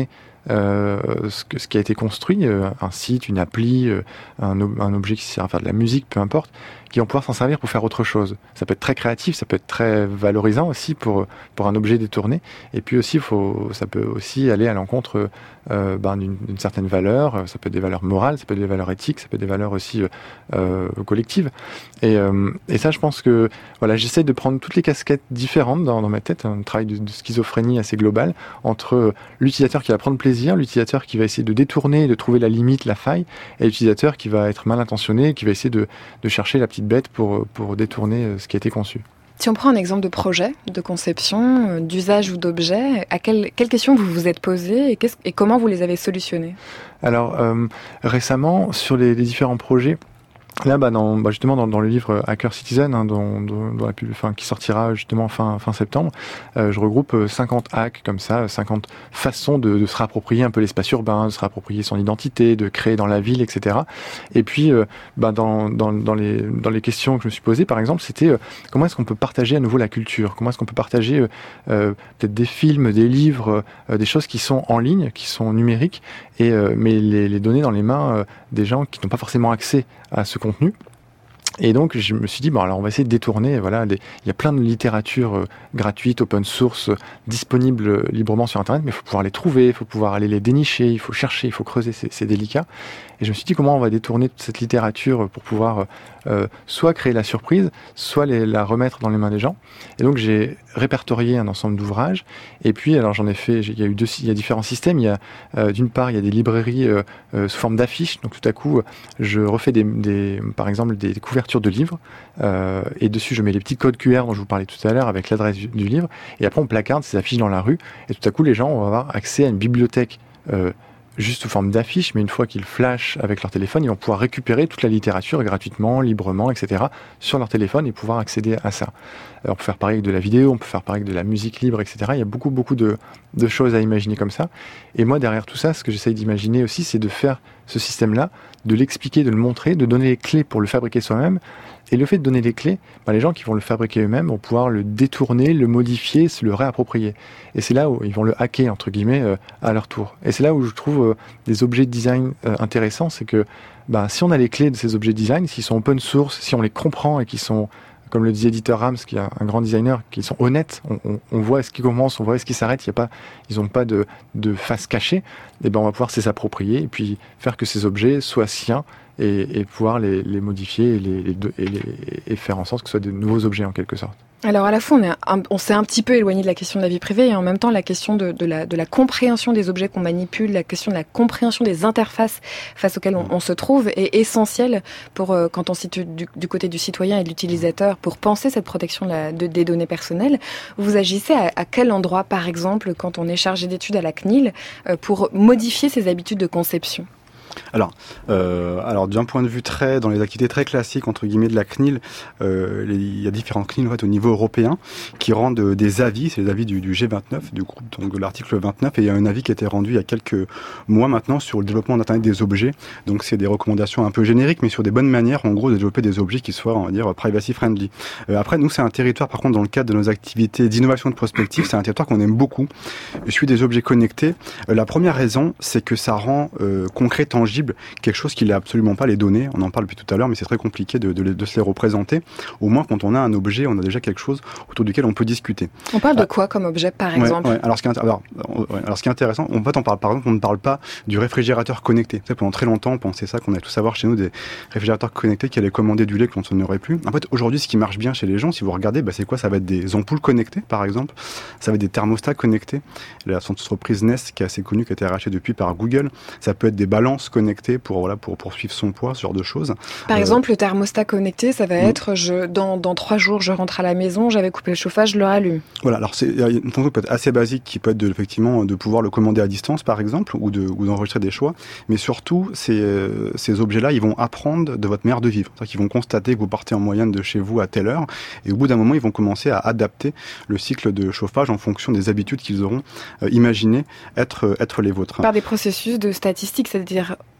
Speaker 4: euh, ce, que, ce qui a été construit, euh, un site, une appli, euh, un, un objet qui sert à faire de la musique, peu importe, qui vont pouvoir s'en servir pour faire autre chose. Ça peut être très créatif, ça peut être très valorisant aussi pour, pour un objet détourné. Et puis aussi, faut, ça peut aussi aller à l'encontre euh, ben, d'une, d'une certaine valeur. Ça peut être des valeurs morales, ça peut être des valeurs éthiques, ça peut être des valeurs aussi euh, collectives. Et, euh, et ça, je pense que voilà, j'essaie de prendre toutes les casquettes différentes dans, dans ma tête, un travail de, de schizophrénie assez global, entre l'utilisateur qui va prendre plaisir, l'utilisateur qui va essayer de détourner, de trouver la limite, la faille, et l'utilisateur qui va être mal intentionné, qui va essayer de, de chercher la petite bête pour, pour détourner ce qui a été conçu.
Speaker 1: Si on prend un exemple de projet, de conception, d'usage ou d'objet, à quelle, quelles questions vous vous êtes posées et, et comment vous les avez solutionnées ?
Speaker 4: Alors, euh, récemment, sur les, les différents projets, là, bah, dans, bah justement, dans, dans le livre Hacker Citizen, hein, dont, dont, dont la pub, enfin, qui sortira justement fin, fin septembre, euh, je regroupe cinquante hacks comme ça, cinquante façons de, de se réapproprier un peu l'espace urbain, de se réapproprier son identité, de créer dans la ville, et cetera. Et puis, euh, bah, dans, dans, dans, les, dans les questions que je me suis posées, par exemple, c'était euh, comment est-ce qu'on peut partager à nouveau la culture ? Comment est-ce qu'on peut partager euh, euh, peut-être des films, des livres, euh, des choses qui sont en ligne, qui sont numériques, et, euh, mais les, les donner dans les mains euh, des gens qui n'ont pas forcément accès à ce contenu. Et donc je me suis dit bon alors on va essayer de détourner, voilà, des, il y a plein de littérature euh, gratuite, open source, euh, disponible euh, librement sur internet, mais il faut pouvoir les trouver, il faut pouvoir aller les dénicher, il faut chercher, il faut creuser, c'est, c'est délicat. Et je me suis dit comment on va détourner toute cette littérature pour pouvoir euh, soit créer la surprise, soit les, la remettre dans les mains des gens. Et donc j'ai répertorié un ensemble d'ouvrages. Et puis alors j'en ai fait, il y a eu deux, il y a différents systèmes. Il y a euh, d'une part il y a des librairies euh, euh, sous forme d'affiches. Donc tout à coup je refais des, des par exemple des couvertures de livres euh, et dessus je mets les petits codes Q R dont je vous parlais tout à l'heure avec l'adresse du, du livre. Et après on placarde ces affiches dans la rue. Et tout à coup les gens vont avoir accès à une bibliothèque. Euh, juste sous forme d'affiches, mais une fois qu'ils flashent avec leur téléphone, ils vont pouvoir récupérer toute la littérature gratuitement, librement, et cetera sur leur téléphone et pouvoir accéder à ça. Alors, on peut faire pareil avec de la vidéo, on peut faire pareil avec de la musique libre, et cetera. Il y a beaucoup, beaucoup de, de choses à imaginer comme ça. Et moi, derrière tout ça, ce que j'essaye d'imaginer aussi, c'est de faire ce système-là, de l'expliquer, de le montrer, de donner les clés pour le fabriquer soi-même. Et le fait de donner les clés, ben les gens qui vont le fabriquer eux-mêmes vont pouvoir le détourner, le modifier, se le réapproprier. Et c'est là où ils vont le hacker, entre guillemets, euh, à leur tour. Et c'est là où je trouve euh, des objets de design euh, intéressants, c'est que ben, si on a les clés de ces objets de design, s'ils sont open source, si on les comprend et qu'ils sont, comme le disait Dieter Rams, qui est un grand designer, qu'ils sont honnêtes, on, on, on voit ce qui commence, on voit ce qui s'arrête, il y a pas, ils n'ont pas de, de face cachée, et ben on va pouvoir s'approprier et puis faire que ces objets soient siens, Et, et pouvoir les, les modifier et, les, les, et, les, et faire en sorte que ce soit de nouveaux objets en quelque sorte.
Speaker 1: Alors à la fois on, est un, on s'est un petit peu éloigné de la question de la vie privée et en même temps la question de, de, la, de la compréhension des objets qu'on manipule, la question de la compréhension des interfaces face auxquelles on, on se trouve est essentielle pour, euh, quand on se situe du, du côté du citoyen et de l'utilisateur pour penser cette protection de la, de, des données personnelles. Vous agissez à, à quel endroit par exemple quand on est chargé d'études à la C N I L euh, pour modifier ses habitudes de conception ?
Speaker 6: Alors, euh, alors d'un point de vue très, dans les activités très classiques entre guillemets de la C N I L, euh, les, il y a différents C N I L en fait, au niveau européen qui rendent des avis, c'est les avis du, du G vingt-neuf, du groupe donc de l'article vingt-neuf, et il y a un avis qui a été rendu il y a quelques mois maintenant sur le développement d'Internet des objets. Donc c'est des recommandations un peu génériques, mais sur des bonnes manières, en gros, de développer des objets qui soient, on va dire, privacy friendly. Euh, après, nous, c'est un territoire, par contre, dans le cadre de nos activités d'innovation de prospective, c'est un territoire qu'on aime beaucoup. Je suis des objets connectés. Euh, la première raison, c'est que ça rend euh, concret, tangible, quelque chose qui n'est absolument pas les données. On en parle depuis tout à l'heure, mais c'est très compliqué de, de, de se les représenter. Au moins, quand on a un objet, on a déjà quelque chose autour duquel on peut discuter.
Speaker 1: On parle de quoi comme objet, par
Speaker 6: ouais,
Speaker 1: exemple
Speaker 6: ouais. Alors, ce qui est, alors, ouais. alors, ce qui est intéressant, en fait, on parle, par exemple, on ne parle pas du réfrigérateur connecté. Tu sais, pendant très longtemps, on pensait ça, qu'on allait tous savoir chez nous des réfrigérateurs connectés qui allaient commander du lait quand on n'aurait plus. En fait, aujourd'hui, ce qui marche bien chez les gens, si vous regardez, bah, c'est quoi? Ça va être des ampoules connectées, par exemple. Ça va être des thermostats connectés. La entreprise Nest, qui est assez connue, qui a été rachetée depuis par Google. Ça peut être des balances connectées pour voilà pour poursuivre son poids, ce genre de choses.
Speaker 1: Par euh, exemple, le thermostat connecté, ça va être je dans dans trois jours, je rentre à la maison, j'avais coupé le chauffage, je le rallume.
Speaker 6: Voilà. Alors c'est une fonction peut être assez basique, qui peut être de, effectivement de pouvoir le commander à distance, par exemple, ou de ou d'enregistrer des choix. Mais surtout, ces euh, ces objets-là, ils vont apprendre de votre manière de vivre. C'est-à-dire qu'ils vont constater que vous partez en moyenne de chez vous à telle heure, et au bout d'un moment, ils vont commencer à adapter le cycle de chauffage en fonction des habitudes qu'ils auront euh, imaginé être être les vôtres.
Speaker 1: Par des processus de statistiques, c'est-à-dire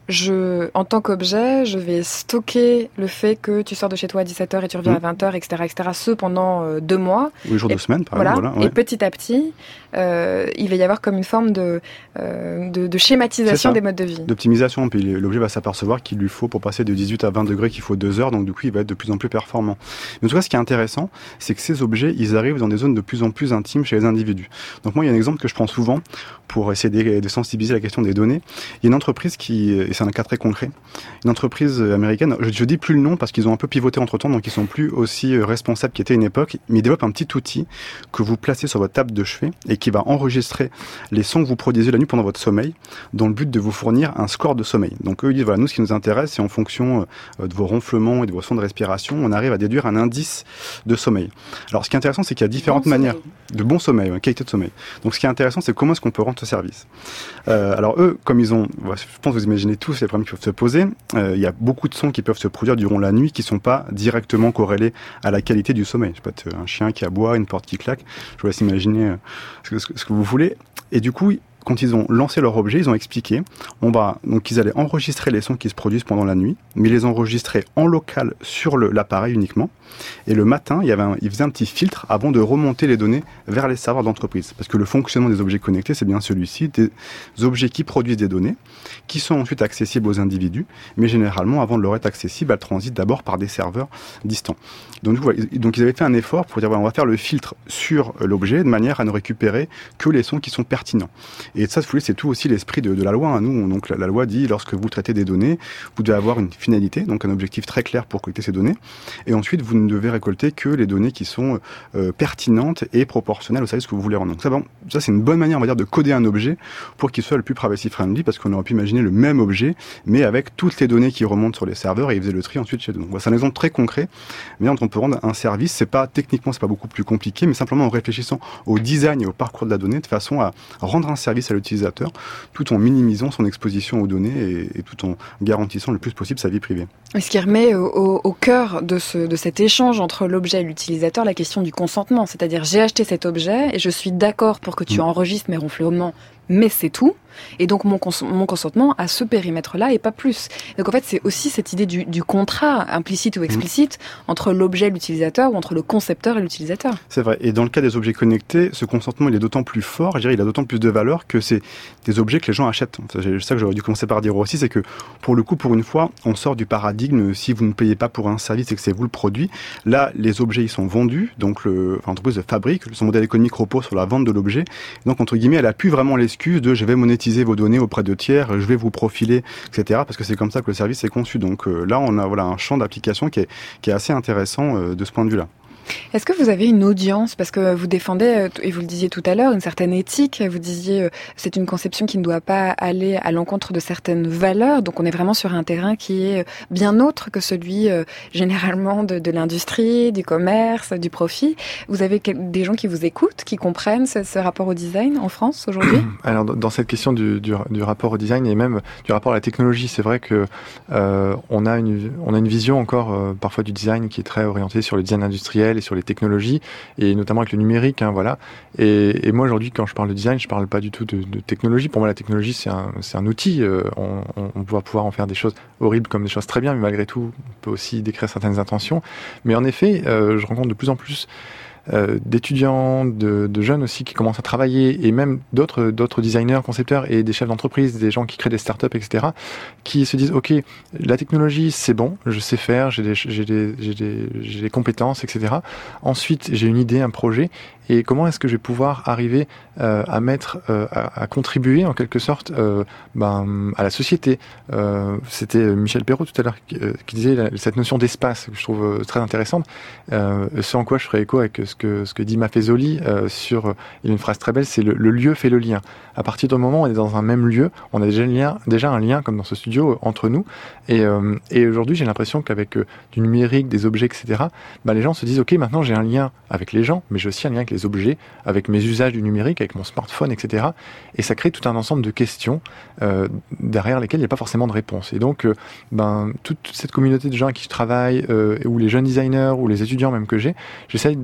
Speaker 1: je, en tant qu'objet, je vais stocker le fait que tu sors de chez toi à dix-sept heures et tu reviens mmh. à vingt heures, et cetera, et cetera, ce pendant euh, deux mois.
Speaker 6: Oui, jours de semaine, par
Speaker 1: voilà.
Speaker 6: exemple. Voilà, ouais.
Speaker 1: Et petit à petit, euh, il va y avoir comme une forme de, euh, de, de schématisation des modes de vie.
Speaker 6: D'optimisation. Puis l'objet va s'apercevoir qu'il lui faut, pour passer de dix-huit à vingt degrés, qu'il faut deux heures. Donc, du coup, il va être de plus en plus performant. Mais en tout cas, ce qui est intéressant, c'est que ces objets, ils arrivent dans des zones de plus en plus intimes chez les individus. Donc, moi, il y a un exemple que je prends souvent pour essayer de, de sensibiliser la question des données. Il y a une entreprise qui, et c'est un cas très concret, une entreprise américaine, je, je dis plus le nom parce qu'ils ont un peu pivoté entre temps, donc ils sont plus aussi responsables qu'était une époque, mais ils développent un petit outil que vous placez sur votre table de chevet et qui va enregistrer les sons que vous produisez la nuit pendant votre sommeil, dans le but de vous fournir un score de sommeil. Donc eux, ils disent, voilà, nous, ce qui nous intéresse, c'est en fonction de vos ronflements et de vos sons de respiration, on arrive à déduire un indice de sommeil. Alors ce qui est intéressant, c'est qu'il y a différentes bon manières sommeil. de bon sommeil, ouais, qualité de sommeil. Donc ce qui est intéressant, c'est comment est-ce qu'on peut rendre ce service. Euh, alors eux, comme ils ont, je pense que vous imaginez tous les problèmes qui peuvent se poser, euh, il y a beaucoup de sons qui peuvent se produire durant la nuit qui sont pas directement corrélés à la qualité du sommeil. Je sais pas, un chien qui aboie, une porte qui claque, je vous laisse imaginer ce que, ce que vous voulez. Et du coup, quand ils ont lancé leur objet, ils ont expliqué, on va, donc ils allaient enregistrer les sons qui se produisent pendant la nuit, mais ils les enregistraient en local sur le, l'appareil uniquement. Et le matin, il y avait un, ils faisaient un petit filtre avant de remonter les données vers les serveurs d'entreprise. Parce que le fonctionnement des objets connectés, c'est bien celui-ci, des objets qui produisent des données, qui sont ensuite accessibles aux individus, mais généralement, avant de leur être accessibles, elles transitent d'abord par des serveurs distants. Donc, du coup, voilà, donc ils avaient fait un effort pour dire, voilà, on va faire le filtre sur l'objet de manière à ne récupérer que les sons qui sont pertinents. Et ça, c'est tout aussi l'esprit de, de la loi. Hein. Nous, donc, la, la loi dit, lorsque vous traitez des données, vous devez avoir une finalité, donc un objectif très clair pour collecter ces données. Et ensuite, vous ne devez récolter que les données qui sont euh, pertinentes et proportionnelles au service que vous voulez rendre. Donc ça, bon, ça, c'est une bonne manière, on va dire, de coder un objet pour qu'il soit le plus privacy friendly, parce qu'on aurait pu imaginer le même objet, mais avec toutes les données qui remontent sur les serveurs et ils faisaient le tri ensuite chez eux. Donc voilà, c'est un exemple très concret. Mais on peut rendre un service, c'est pas techniquement, c'est pas beaucoup plus compliqué, mais simplement en réfléchissant au design et au parcours de la donnée de façon à rendre un service à l'utilisateur tout en minimisant son exposition aux données et, et tout en garantissant le plus possible sa vie privée.
Speaker 1: Et ce qui remet au, au, au cœur de, ce, de cet échange entre l'objet et l'utilisateur la question du consentement, c'est-à-dire j'ai acheté cet objet et je suis d'accord pour que tu mmh. enregistres mes ronflements, mais c'est tout. Et donc mon, cons- mon consentement à ce périmètre-là et pas plus. Donc en fait, c'est aussi cette idée du, du contrat implicite ou explicite mmh. entre l'objet et l'utilisateur ou entre le concepteur et l'utilisateur.
Speaker 6: C'est vrai. Et dans le cas des objets connectés, ce consentement il est d'autant plus fort, je dirais, il a d'autant plus de valeur que c'est des objets que les gens achètent. C'est ça que j'aurais dû commencer par dire aussi, c'est que pour le coup, pour une fois, on sort du paradigme si vous ne payez pas pour un service et que c'est vous le produit. Là, les objets ils sont vendus, donc le, enfin, l'entreprise fabrique, son modèle économique repose sur la vente de l'objet. Donc entre guillemets, elle a plus vraiment l'excuse de je vais monétiser vos données auprès de tiers, je vais vous profiler, et cetera. Parce que c'est comme ça que le service est conçu. Donc euh, là, on a voilà un champ d'application qui est qui est assez intéressant euh, de ce point de vue-là.
Speaker 1: Est-ce que vous avez une audience, parce que vous défendez, et vous le disiez tout à l'heure, une certaine éthique, vous disiez c'est une conception qui ne doit pas aller à l'encontre de certaines valeurs, donc on est vraiment sur un terrain qui est bien autre que celui euh, généralement de, de l'industrie, du commerce, du profit. Vous avez des gens qui vous écoutent, qui comprennent ce, ce rapport au design en France aujourd'hui ?
Speaker 4: Alors dans cette question du, du, du rapport au design et même du rapport à la technologie, c'est vrai que euh, on a une on a une vision encore euh, parfois du design qui est très orientée sur le design industriel et sur les technologies, et notamment avec le numérique, hein, voilà. Et, et moi aujourd'hui, quand je parle de design, je parle pas du tout de, de technologie. Pour moi, la technologie, c'est un, c'est un outil. Euh, on, on va pouvoir en faire des choses horribles comme des choses très bien, mais malgré tout, on peut aussi décrire certaines intentions. Mais en effet, euh, je rencontre de plus en plus Euh, d'étudiants, de, de jeunes aussi qui commencent à travailler, et même d'autres, d'autres designers, concepteurs et des chefs d'entreprise, des gens qui créent des startups, et cetera, qui se disent ok, la technologie c'est bon, je sais faire, j'ai des, j'ai des, j'ai des, j'ai des compétences, et cetera. Ensuite, j'ai une idée, un projet, et comment est-ce que je vais pouvoir arriver euh, à mettre, euh, à, à contribuer en quelque sorte euh, ben, à la société. Euh, c'était Michel Perrault tout à l'heure qui, euh, qui disait la, cette notion d'espace que je trouve euh, très intéressante. Euh, ce en quoi je ferai écho avec ce que ce que dit Maffezoli euh, sur, il y a une phrase très belle, c'est le, le lieu fait le lien. À partir du moment où on est dans un même lieu, on a déjà un lien, déjà un lien comme dans ce studio euh, entre nous. Et, euh, et aujourd'hui, j'ai l'impression qu'avec euh, du numérique, des objets, et cetera, bah, les gens se disent ok, maintenant j'ai un lien avec les gens, mais j'ai aussi un lien avec les objets, avec mes usages du numérique, avec mon smartphone, et cetera. Et ça crée tout un ensemble de questions euh, derrière lesquelles il n'y a pas forcément de réponse. Et donc, euh, ben toute, toute cette communauté de gens avec qui je travaille, euh, ou les jeunes designers, ou les étudiants même que j'ai, j'essaye de leur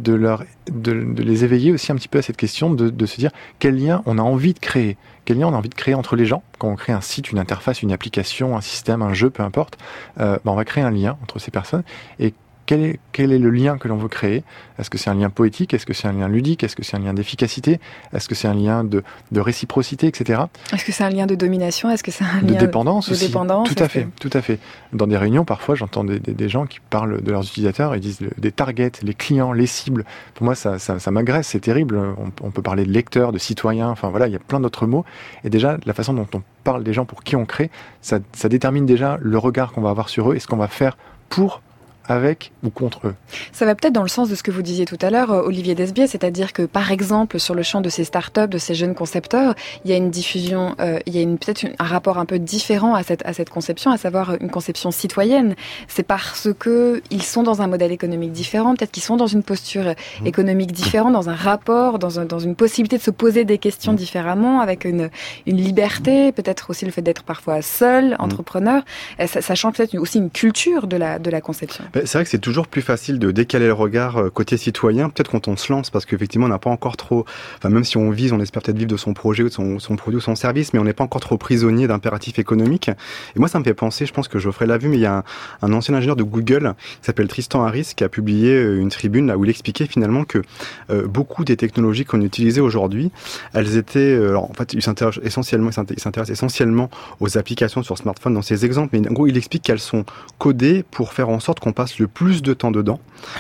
Speaker 4: leur, de, de les éveiller aussi un petit peu à cette question de, de se dire quel lien on a envie de créer, quel lien on a envie de créer entre les gens. Quand on crée un site, une interface, une application, un système, un jeu, peu importe, euh, ben on va créer un lien entre ces personnes. Et Quel est, quel est le lien que l'on veut créer? Est-ce que c'est un lien poétique? Est-ce que c'est un lien ludique? Est-ce que c'est un lien d'efficacité? Est-ce que c'est un lien de, de réciprocité, et cetera.
Speaker 1: Est-ce que c'est un lien de domination? Est-ce que c'est un
Speaker 4: de
Speaker 1: lien
Speaker 4: dépendance
Speaker 1: de
Speaker 4: aussi.
Speaker 1: dépendance?
Speaker 4: Tout à fait, tout à fait. Dans des réunions, parfois, j'entends des, des, des gens qui parlent de leurs utilisateurs et disent le, des targets, les clients, les cibles. Pour moi, ça, ça, ça m'agresse, c'est terrible. On, on peut parler de lecteurs, de citoyens, enfin voilà, il y a plein d'autres mots. Et déjà, la façon dont on parle des gens pour qui on crée, ça, ça détermine déjà le regard qu'on va avoir sur eux et ce qu'on va faire pour avec ou contre eux.
Speaker 1: Ça va peut-être dans le sens de ce que vous disiez tout à l'heure, Olivier Desbiais, c'est-à-dire que par exemple sur le champ de ces startups, de ces jeunes concepteurs, il y a une diffusion, euh, il y a une, peut-être une, un rapport un peu différent à cette, à cette conception, à savoir une conception citoyenne. C'est parce que ils sont dans un modèle économique différent, peut-être qu'ils sont dans une posture mmh. économique différente, dans un rapport, dans, un, dans une possibilité de se poser des questions mmh. différemment, avec une, une liberté, peut-être aussi le fait d'être parfois seul, entrepreneur. Mmh. Ça, ça change peut-être aussi une culture de la, de la conception.
Speaker 6: C'est vrai que c'est toujours plus facile de décaler le regard côté citoyen, peut-être quand on se lance, parce qu'effectivement on n'a pas encore trop, enfin même si on vise, on espère peut-être vivre de son projet ou de son, son produit ou son service, mais on n'est pas encore trop prisonnier d'impératifs économiques. Et moi ça me fait penser, je pense que Geoffrey l'a vu, mais il y a un, un ancien ingénieur de Google qui s'appelle Tristan Harris qui a publié une tribune là où il expliquait finalement que euh, beaucoup des technologies qu'on utilisait aujourd'hui, elles étaient, euh, alors en fait il s'intéresse essentiellement, il s'intéresse essentiellement aux applications sur smartphone dans ces exemples, mais en gros il explique qu'elles sont codées pour faire en sorte qu'on passe le plus de temps dedans,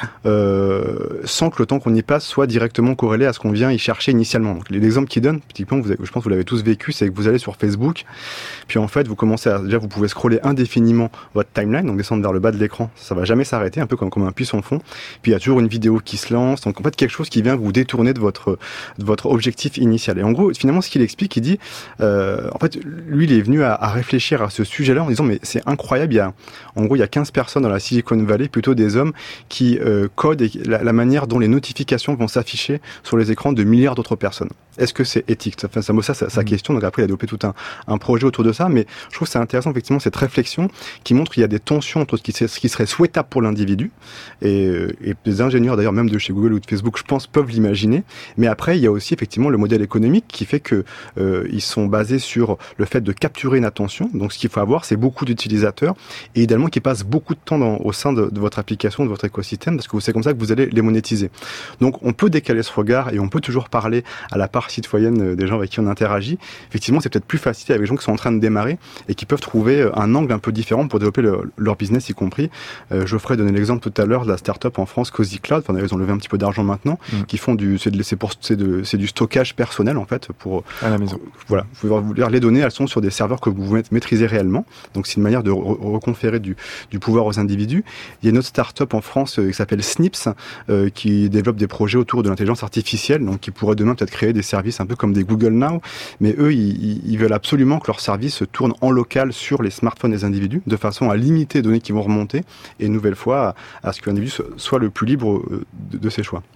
Speaker 6: euh, sans que le temps qu'on y passe soit directement corrélé à ce qu'on vient y chercher initialement. Donc, les exemples qu'il donne, typiquement, vous avez, je pense que vous l'avez tous vécu, c'est que vous allez sur Facebook, puis en fait, vous commencez à, déjà, vous pouvez scroller indéfiniment votre timeline, donc descendre vers le bas de l'écran, ça va jamais s'arrêter, un peu comme, comme un puits sans fond. Puis il y a toujours une vidéo qui se lance, donc en fait, quelque chose qui vient vous détourner de votre, de votre objectif initial. Et en gros, finalement, ce qu'il explique, il dit, euh, en fait, lui, il est venu à, à réfléchir à ce sujet-là en disant, mais c'est incroyable, il y a, en gros, il y a quinze personnes dans la Silicon Valley, plutôt des hommes qui euh, codent et la, la manière dont les notifications vont s'afficher sur les écrans de milliards d'autres personnes. Est-ce que c'est éthique? Ça, ça, ça, ça, sa question. Donc après, il a développé tout un, un projet autour de ça. Mais je trouve que c'est intéressant, effectivement, cette réflexion qui montre qu'il y a des tensions entre ce qui, ce qui serait souhaitable pour l'individu. Et, et des ingénieurs, d'ailleurs, même de chez Google ou de Facebook, je pense, peuvent l'imaginer. Mais après, il y a aussi, effectivement, le modèle économique qui fait que euh, ils sont basés sur le fait de capturer une attention. Donc, ce qu'il faut avoir, c'est beaucoup d'utilisateurs et idéalement qui passent beaucoup de temps dans, au sein de, de votre application, de votre écosystème, parce que c'est comme ça que vous allez les monétiser. Donc, on peut décaler ce regard et on peut toujours parler à la part citoyenne des gens avec qui on interagit. Effectivement, c'est peut-être plus facile avec les gens qui sont en train de démarrer et qui peuvent trouver un angle un peu différent pour développer le, leur business, y compris. Euh, Geoffrey donnait l'exemple tout à l'heure de la start-up en France, Cozy Cloud. Enfin, ils ont levé un petit peu d'argent maintenant, mmh. qui font du, c'est, de, c'est, pour, c'est, de, c'est du stockage personnel, en fait, pour,
Speaker 4: à la maison.
Speaker 6: Pour, voilà. Vous pouvez les données, elles sont sur des serveurs que vous maîtrisez réellement. Donc, c'est une manière de re- reconférer du, du pouvoir aux individus. Il y a une autre start-up en France euh, qui s'appelle Snips, euh, qui développe des projets autour de l'intelligence artificielle, donc qui pourrait demain peut-être créer des services un peu comme des Google Now, mais eux, ils, ils veulent absolument que leurs services tournent en local sur les smartphones des individus, de façon à limiter les données qui vont remonter, et une nouvelle fois, à, à ce que l'individu soit le plus libre de, de ses choix.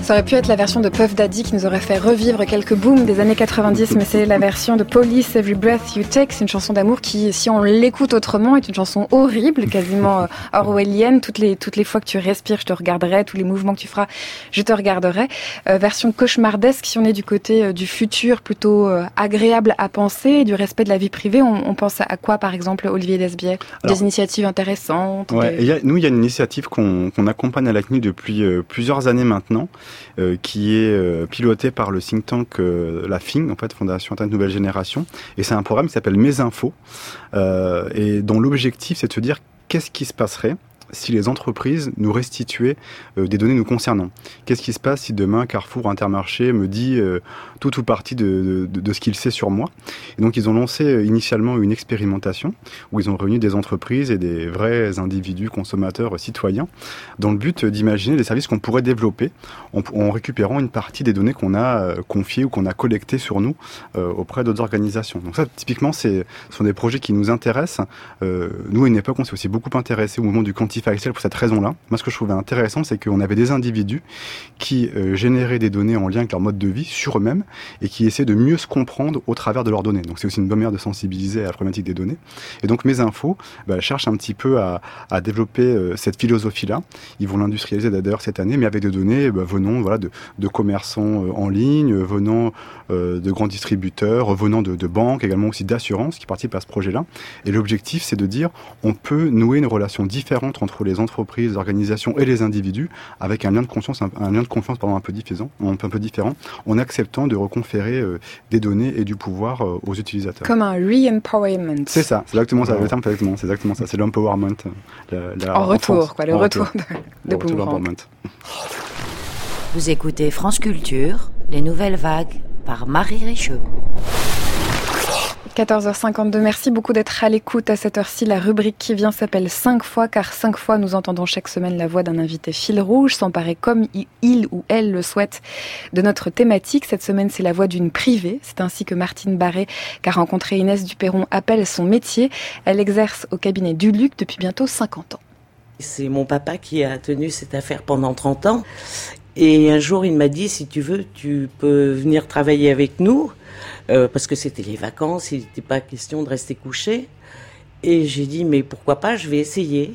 Speaker 1: Ça aurait pu être la version de Puff Daddy qui nous aurait fait revivre quelques booms des années quatre-vingt-dix, mais c'est la version de Police Every Breath You Take. C'est une chanson d'amour qui, si on l'écoute autrement, est une chanson horrible, quasiment orwellienne. Toutes les, toutes les fois que tu respires, je te regarderai. Tous les mouvements que tu feras, je te regarderai. Euh, version cauchemardesque, si on est du côté euh, du futur, plutôt euh, agréable à penser, du respect de la vie privée. On, on pense à quoi, par exemple, Olivier Desbiais? Des Alors, initiatives intéressantes
Speaker 6: ouais,
Speaker 1: des...
Speaker 6: y a, Nous, il y a une initiative qu'on, qu'on accompagne à la C N I depuis euh, plusieurs années maintenant, euh, qui est euh, pilotée par le think tank euh, la F I N, en fait, Fondation Internet Nouvelle Génération. Et c'est un programme qui s'appelle Mes Infos, euh, et dont l'objectif, c'est de se dire qu'est-ce qui se passerait si les entreprises nous restituaient euh, des données nous concernant. Qu'est-ce qui se passe si demain Carrefour Intermarché me dit euh, tout ou partie de, de, de ce qu'il sait sur moi? Et donc ils ont lancé euh, initialement une expérimentation où ils ont réuni des entreprises et des vrais individus, consommateurs, citoyens, dans le but d'imaginer des services qu'on pourrait développer en, en récupérant une partie des données qu'on a euh, confiées ou qu'on a collectées sur nous euh, auprès d'autres organisations. Donc ça, typiquement, c'est, ce sont des projets qui nous intéressent. Euh, nous, à une époque, on s'est aussi beaucoup intéressé au mouvement du quantification pour cette raison-là. Moi, ce que je trouvais intéressant, c'est qu'on avait des individus qui euh, généraient des données en lien avec leur mode de vie sur eux-mêmes et qui essaient de mieux se comprendre au travers de leurs données. Donc, c'est aussi une bonne manière de sensibiliser à la problématique des données. Et donc, Mes Infos bah, cherchent un petit peu à, à développer euh, cette philosophie-là. Ils vont l'industrialiser d'ailleurs cette année, mais avec des données bah, venant voilà, de, de commerçants euh, en ligne, venant euh, de grands distributeurs, venant de, de banques, également aussi d'assurances qui participent à ce projet-là. Et l'objectif, c'est de dire on peut nouer une relation différente entre les entreprises, les organisations et les individus, avec un lien de confiance, un, un lien de confiance pardon, un peu différent, un peu différent, en acceptant de reconférer euh, des données et du pouvoir euh, aux utilisateurs.
Speaker 1: Comme un re-empowerment.
Speaker 6: C'est ça, c'est exactement ça. Le terme, c'est exactement, c'est exactement ça. C'est l'empowerment. La, la
Speaker 1: en retour, quoi, le
Speaker 6: en
Speaker 1: retour,
Speaker 6: retour
Speaker 1: de, de Boomerang.
Speaker 10: Vous écoutez France Culture, les nouvelles vagues par Marie Richeux.
Speaker 1: quatorze heures cinquante-deux, merci beaucoup d'être à l'écoute à cette heure-ci. La rubrique qui vient s'appelle cinq fois, car cinq fois nous entendons chaque semaine la voix d'un invité fil rouge, s'emparer comme il ou elle le souhaite de notre thématique. Cette semaine, c'est la voix d'une privée. C'est ainsi que Martine Barré, qu'a rencontré Inès Duperron, appelle son métier. Elle exerce au cabinet du Luc depuis bientôt cinquante ans.
Speaker 3: C'est mon papa qui a tenu cette affaire pendant trente ans. Et un jour, il m'a dit, si tu veux, tu peux venir travailler avec nous. Euh, parce que c'était les vacances, il n'était pas question de rester couché. Et j'ai dit, mais pourquoi pas, je vais essayer.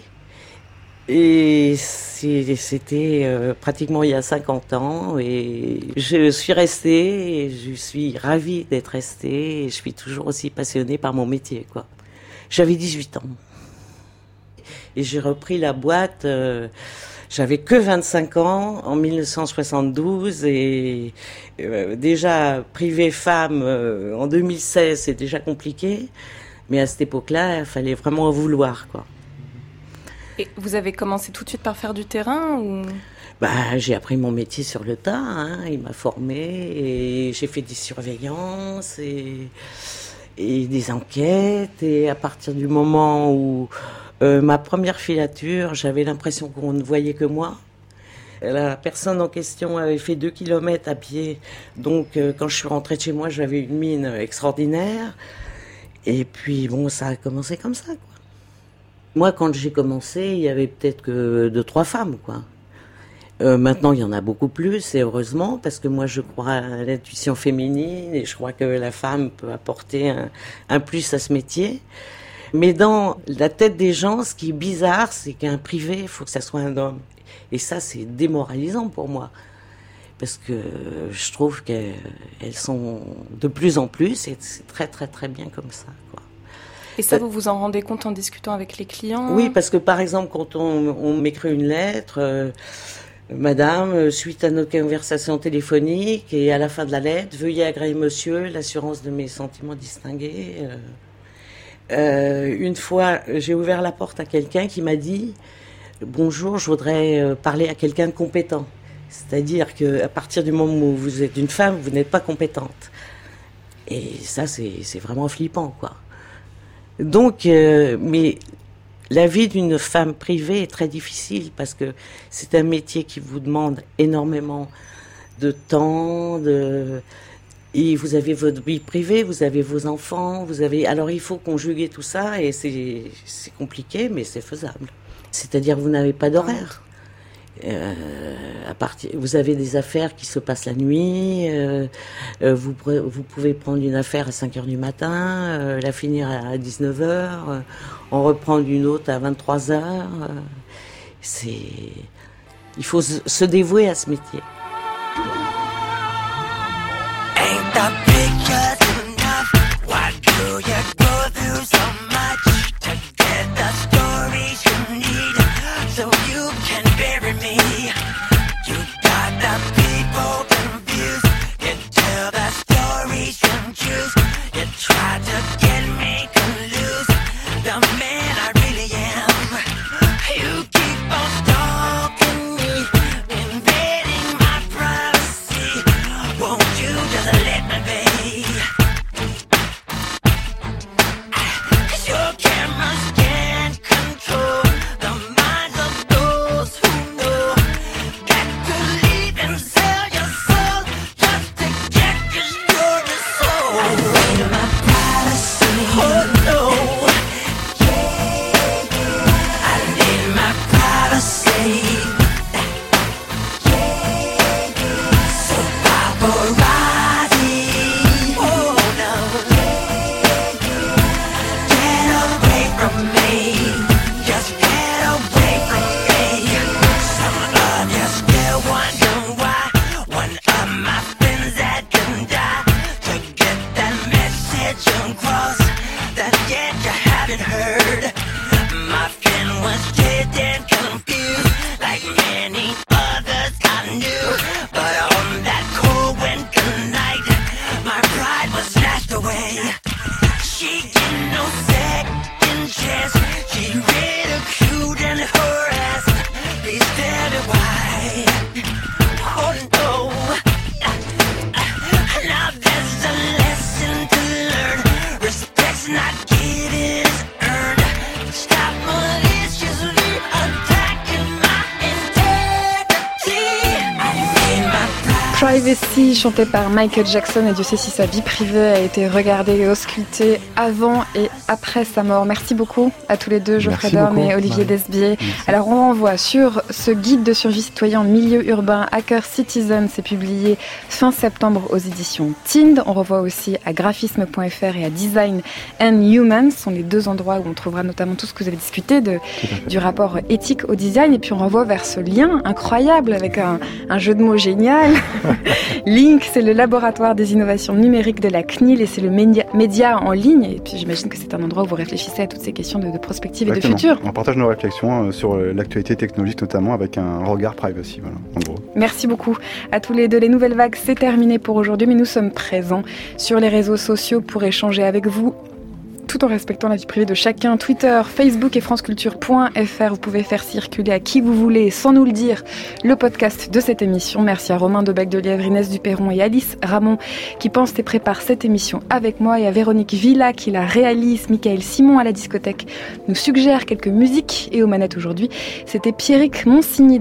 Speaker 3: Et c'est, c'était euh, pratiquement il y a cinquante ans. Et je suis restée, et je suis ravie d'être restée. Et je suis toujours aussi passionnée par mon métier, quoi. J'avais dix-huit ans. Et j'ai repris la boîte... Euh, J'avais que vingt-cinq ans en mille neuf cent soixante-douze et euh, déjà privé femme euh, en deux mille seize, c'est déjà compliqué. Mais à cette époque-là, il fallait vraiment en vouloir, quoi.
Speaker 11: Et vous avez commencé tout de suite par faire du terrain ou...
Speaker 3: Bah, j'ai appris mon métier sur le tas, hein. Il m'a formée et j'ai fait des surveillances et, et des enquêtes. Et à partir du moment où euh, ma première filature, j'avais l'impression qu'on ne voyait que moi. La personne en question avait fait deux kilomètres à pied. Donc, euh, quand je suis rentrée de chez moi, j'avais une mine extraordinaire. Et puis, bon, ça a commencé comme ça, quoi. Moi, quand j'ai commencé, il y avait peut-être que deux, trois femmes, quoi. Euh, maintenant, il y en a beaucoup plus, et heureusement, parce que moi, je crois à l'intuition féminine, et je crois que la femme peut apporter un, un plus à ce métier. Mais dans la tête des gens, ce qui est bizarre, c'est qu'un privé, il faut que ça soit un homme. Et ça, c'est démoralisant pour moi. Parce que je trouve qu'elles sont de plus en plus, et c'est très, très, très bien comme ça, quoi.
Speaker 11: Et ça, vous vous en rendez compte en discutant avec les clients?
Speaker 3: Oui, parce que par exemple, quand on, on m'écrit une lettre, euh, Madame, suite à nos conversations téléphoniques, et à la fin de la lettre, veuillez agréer monsieur l'assurance de mes sentiments distingués. Euh, euh, une fois, j'ai ouvert la porte à quelqu'un qui m'a dit « Bonjour, je voudrais parler à quelqu'un de compétent ». C'est-à-dire qu'à partir du moment où vous êtes une femme, vous n'êtes pas compétente. Et ça, c'est, c'est vraiment flippant, quoi. Donc, euh, mais la vie d'une femme privée est très difficile parce que c'est un métier qui vous demande énormément de temps, de... et vous avez votre vie privée, vous avez vos enfants, vous avez... Alors il faut conjuguer tout ça et c'est, c'est compliqué, mais c'est faisable. C'est-à-dire vous n'avez pas d'horaire. Euh, à partir, vous avez des affaires qui se passent la nuit, euh, euh, vous, vous pouvez prendre une affaire à cinq heures du matin, euh, la finir à dix-neuf heures, euh, en reprendre une autre à vingt-trois heures. Euh, c'est, il faut se, se dévouer à ce métier. Ain't the pictures enough? Why do you go through so much to get the stories you need so you can bury me? You got the people confused. You tell the stories you choose. You try to get me to lose the man I really am. You keep on stalking me, invading my privacy. Won't you just let me be? Your cameras can't control the minds of those who know that to leave and sell your soul just to get your soul. I need my privacy. Oh no. I need my privacy. So paparazzi. Oh no. Get away from me. Just get away from me. Some of you still wonder why one of my friends had to die to get that message across that yet you haven't heard. My friend was dead and confused like many others I knew. But on that cold winter night, my pride was snatched away. She did no second chance. She ridiculed and harassed. Please tell me why. Oh no. Now there's a lesson to learn. Respect's not given, it's earned. Stop maliciously attacking my integrity. I need my pride.
Speaker 1: Privacy, chanté par Michael Jackson, et Dieu sait si sa vie privée a été regardée et auscultée avant et après sa mort. Merci beaucoup à tous les deux, Geoffrey
Speaker 4: Merci
Speaker 1: Dorn
Speaker 4: beaucoup.
Speaker 1: et Olivier
Speaker 4: Ouais.
Speaker 1: Desbier.
Speaker 4: Merci.
Speaker 1: Alors on renvoie sur ce guide de survie citoyen en milieu urbain Hacker Citizen, c'est publié fin septembre aux éditions Tind. On renvoie aussi à graphisme point f r et à Design and Human, ce sont les deux endroits où on trouvera notamment tout ce que vous avez discuté de, du rapport éthique au design. Et puis on renvoie vers ce lien incroyable avec un, un jeu de mots génial. Link, c'est le laboratoire des innovations numériques de la C N I L et c'est le média, média en ligne. Et puis j'imagine que c'est un endroit où vous réfléchissez à toutes ces questions de, de prospective
Speaker 6: Exactement.
Speaker 1: et de futur.
Speaker 6: On partage nos réflexions euh, sur euh, l'actualité technologique notamment avec un regard privacy, voilà, en gros.
Speaker 1: Merci beaucoup à tous les deux. Les nouvelles vagues, c'est terminé pour aujourd'hui, mais nous sommes présents sur les réseaux sociaux pour échanger avec vous, tout en respectant la vie privée de chacun. Twitter, Facebook et franceculture point f r. Vous pouvez faire circuler à qui vous voulez, sans nous le dire, le podcast de cette émission. Merci à Romain Debec-de-Lièvre, Inès Duperron et Alice Ramon qui pensent et préparent cette émission avec moi, et à Véronique Villa qui la réalise. Michael Simon à la discothèque nous suggère quelques musiques, et aux manettes aujourd'hui, c'était Pierrick Monsigny.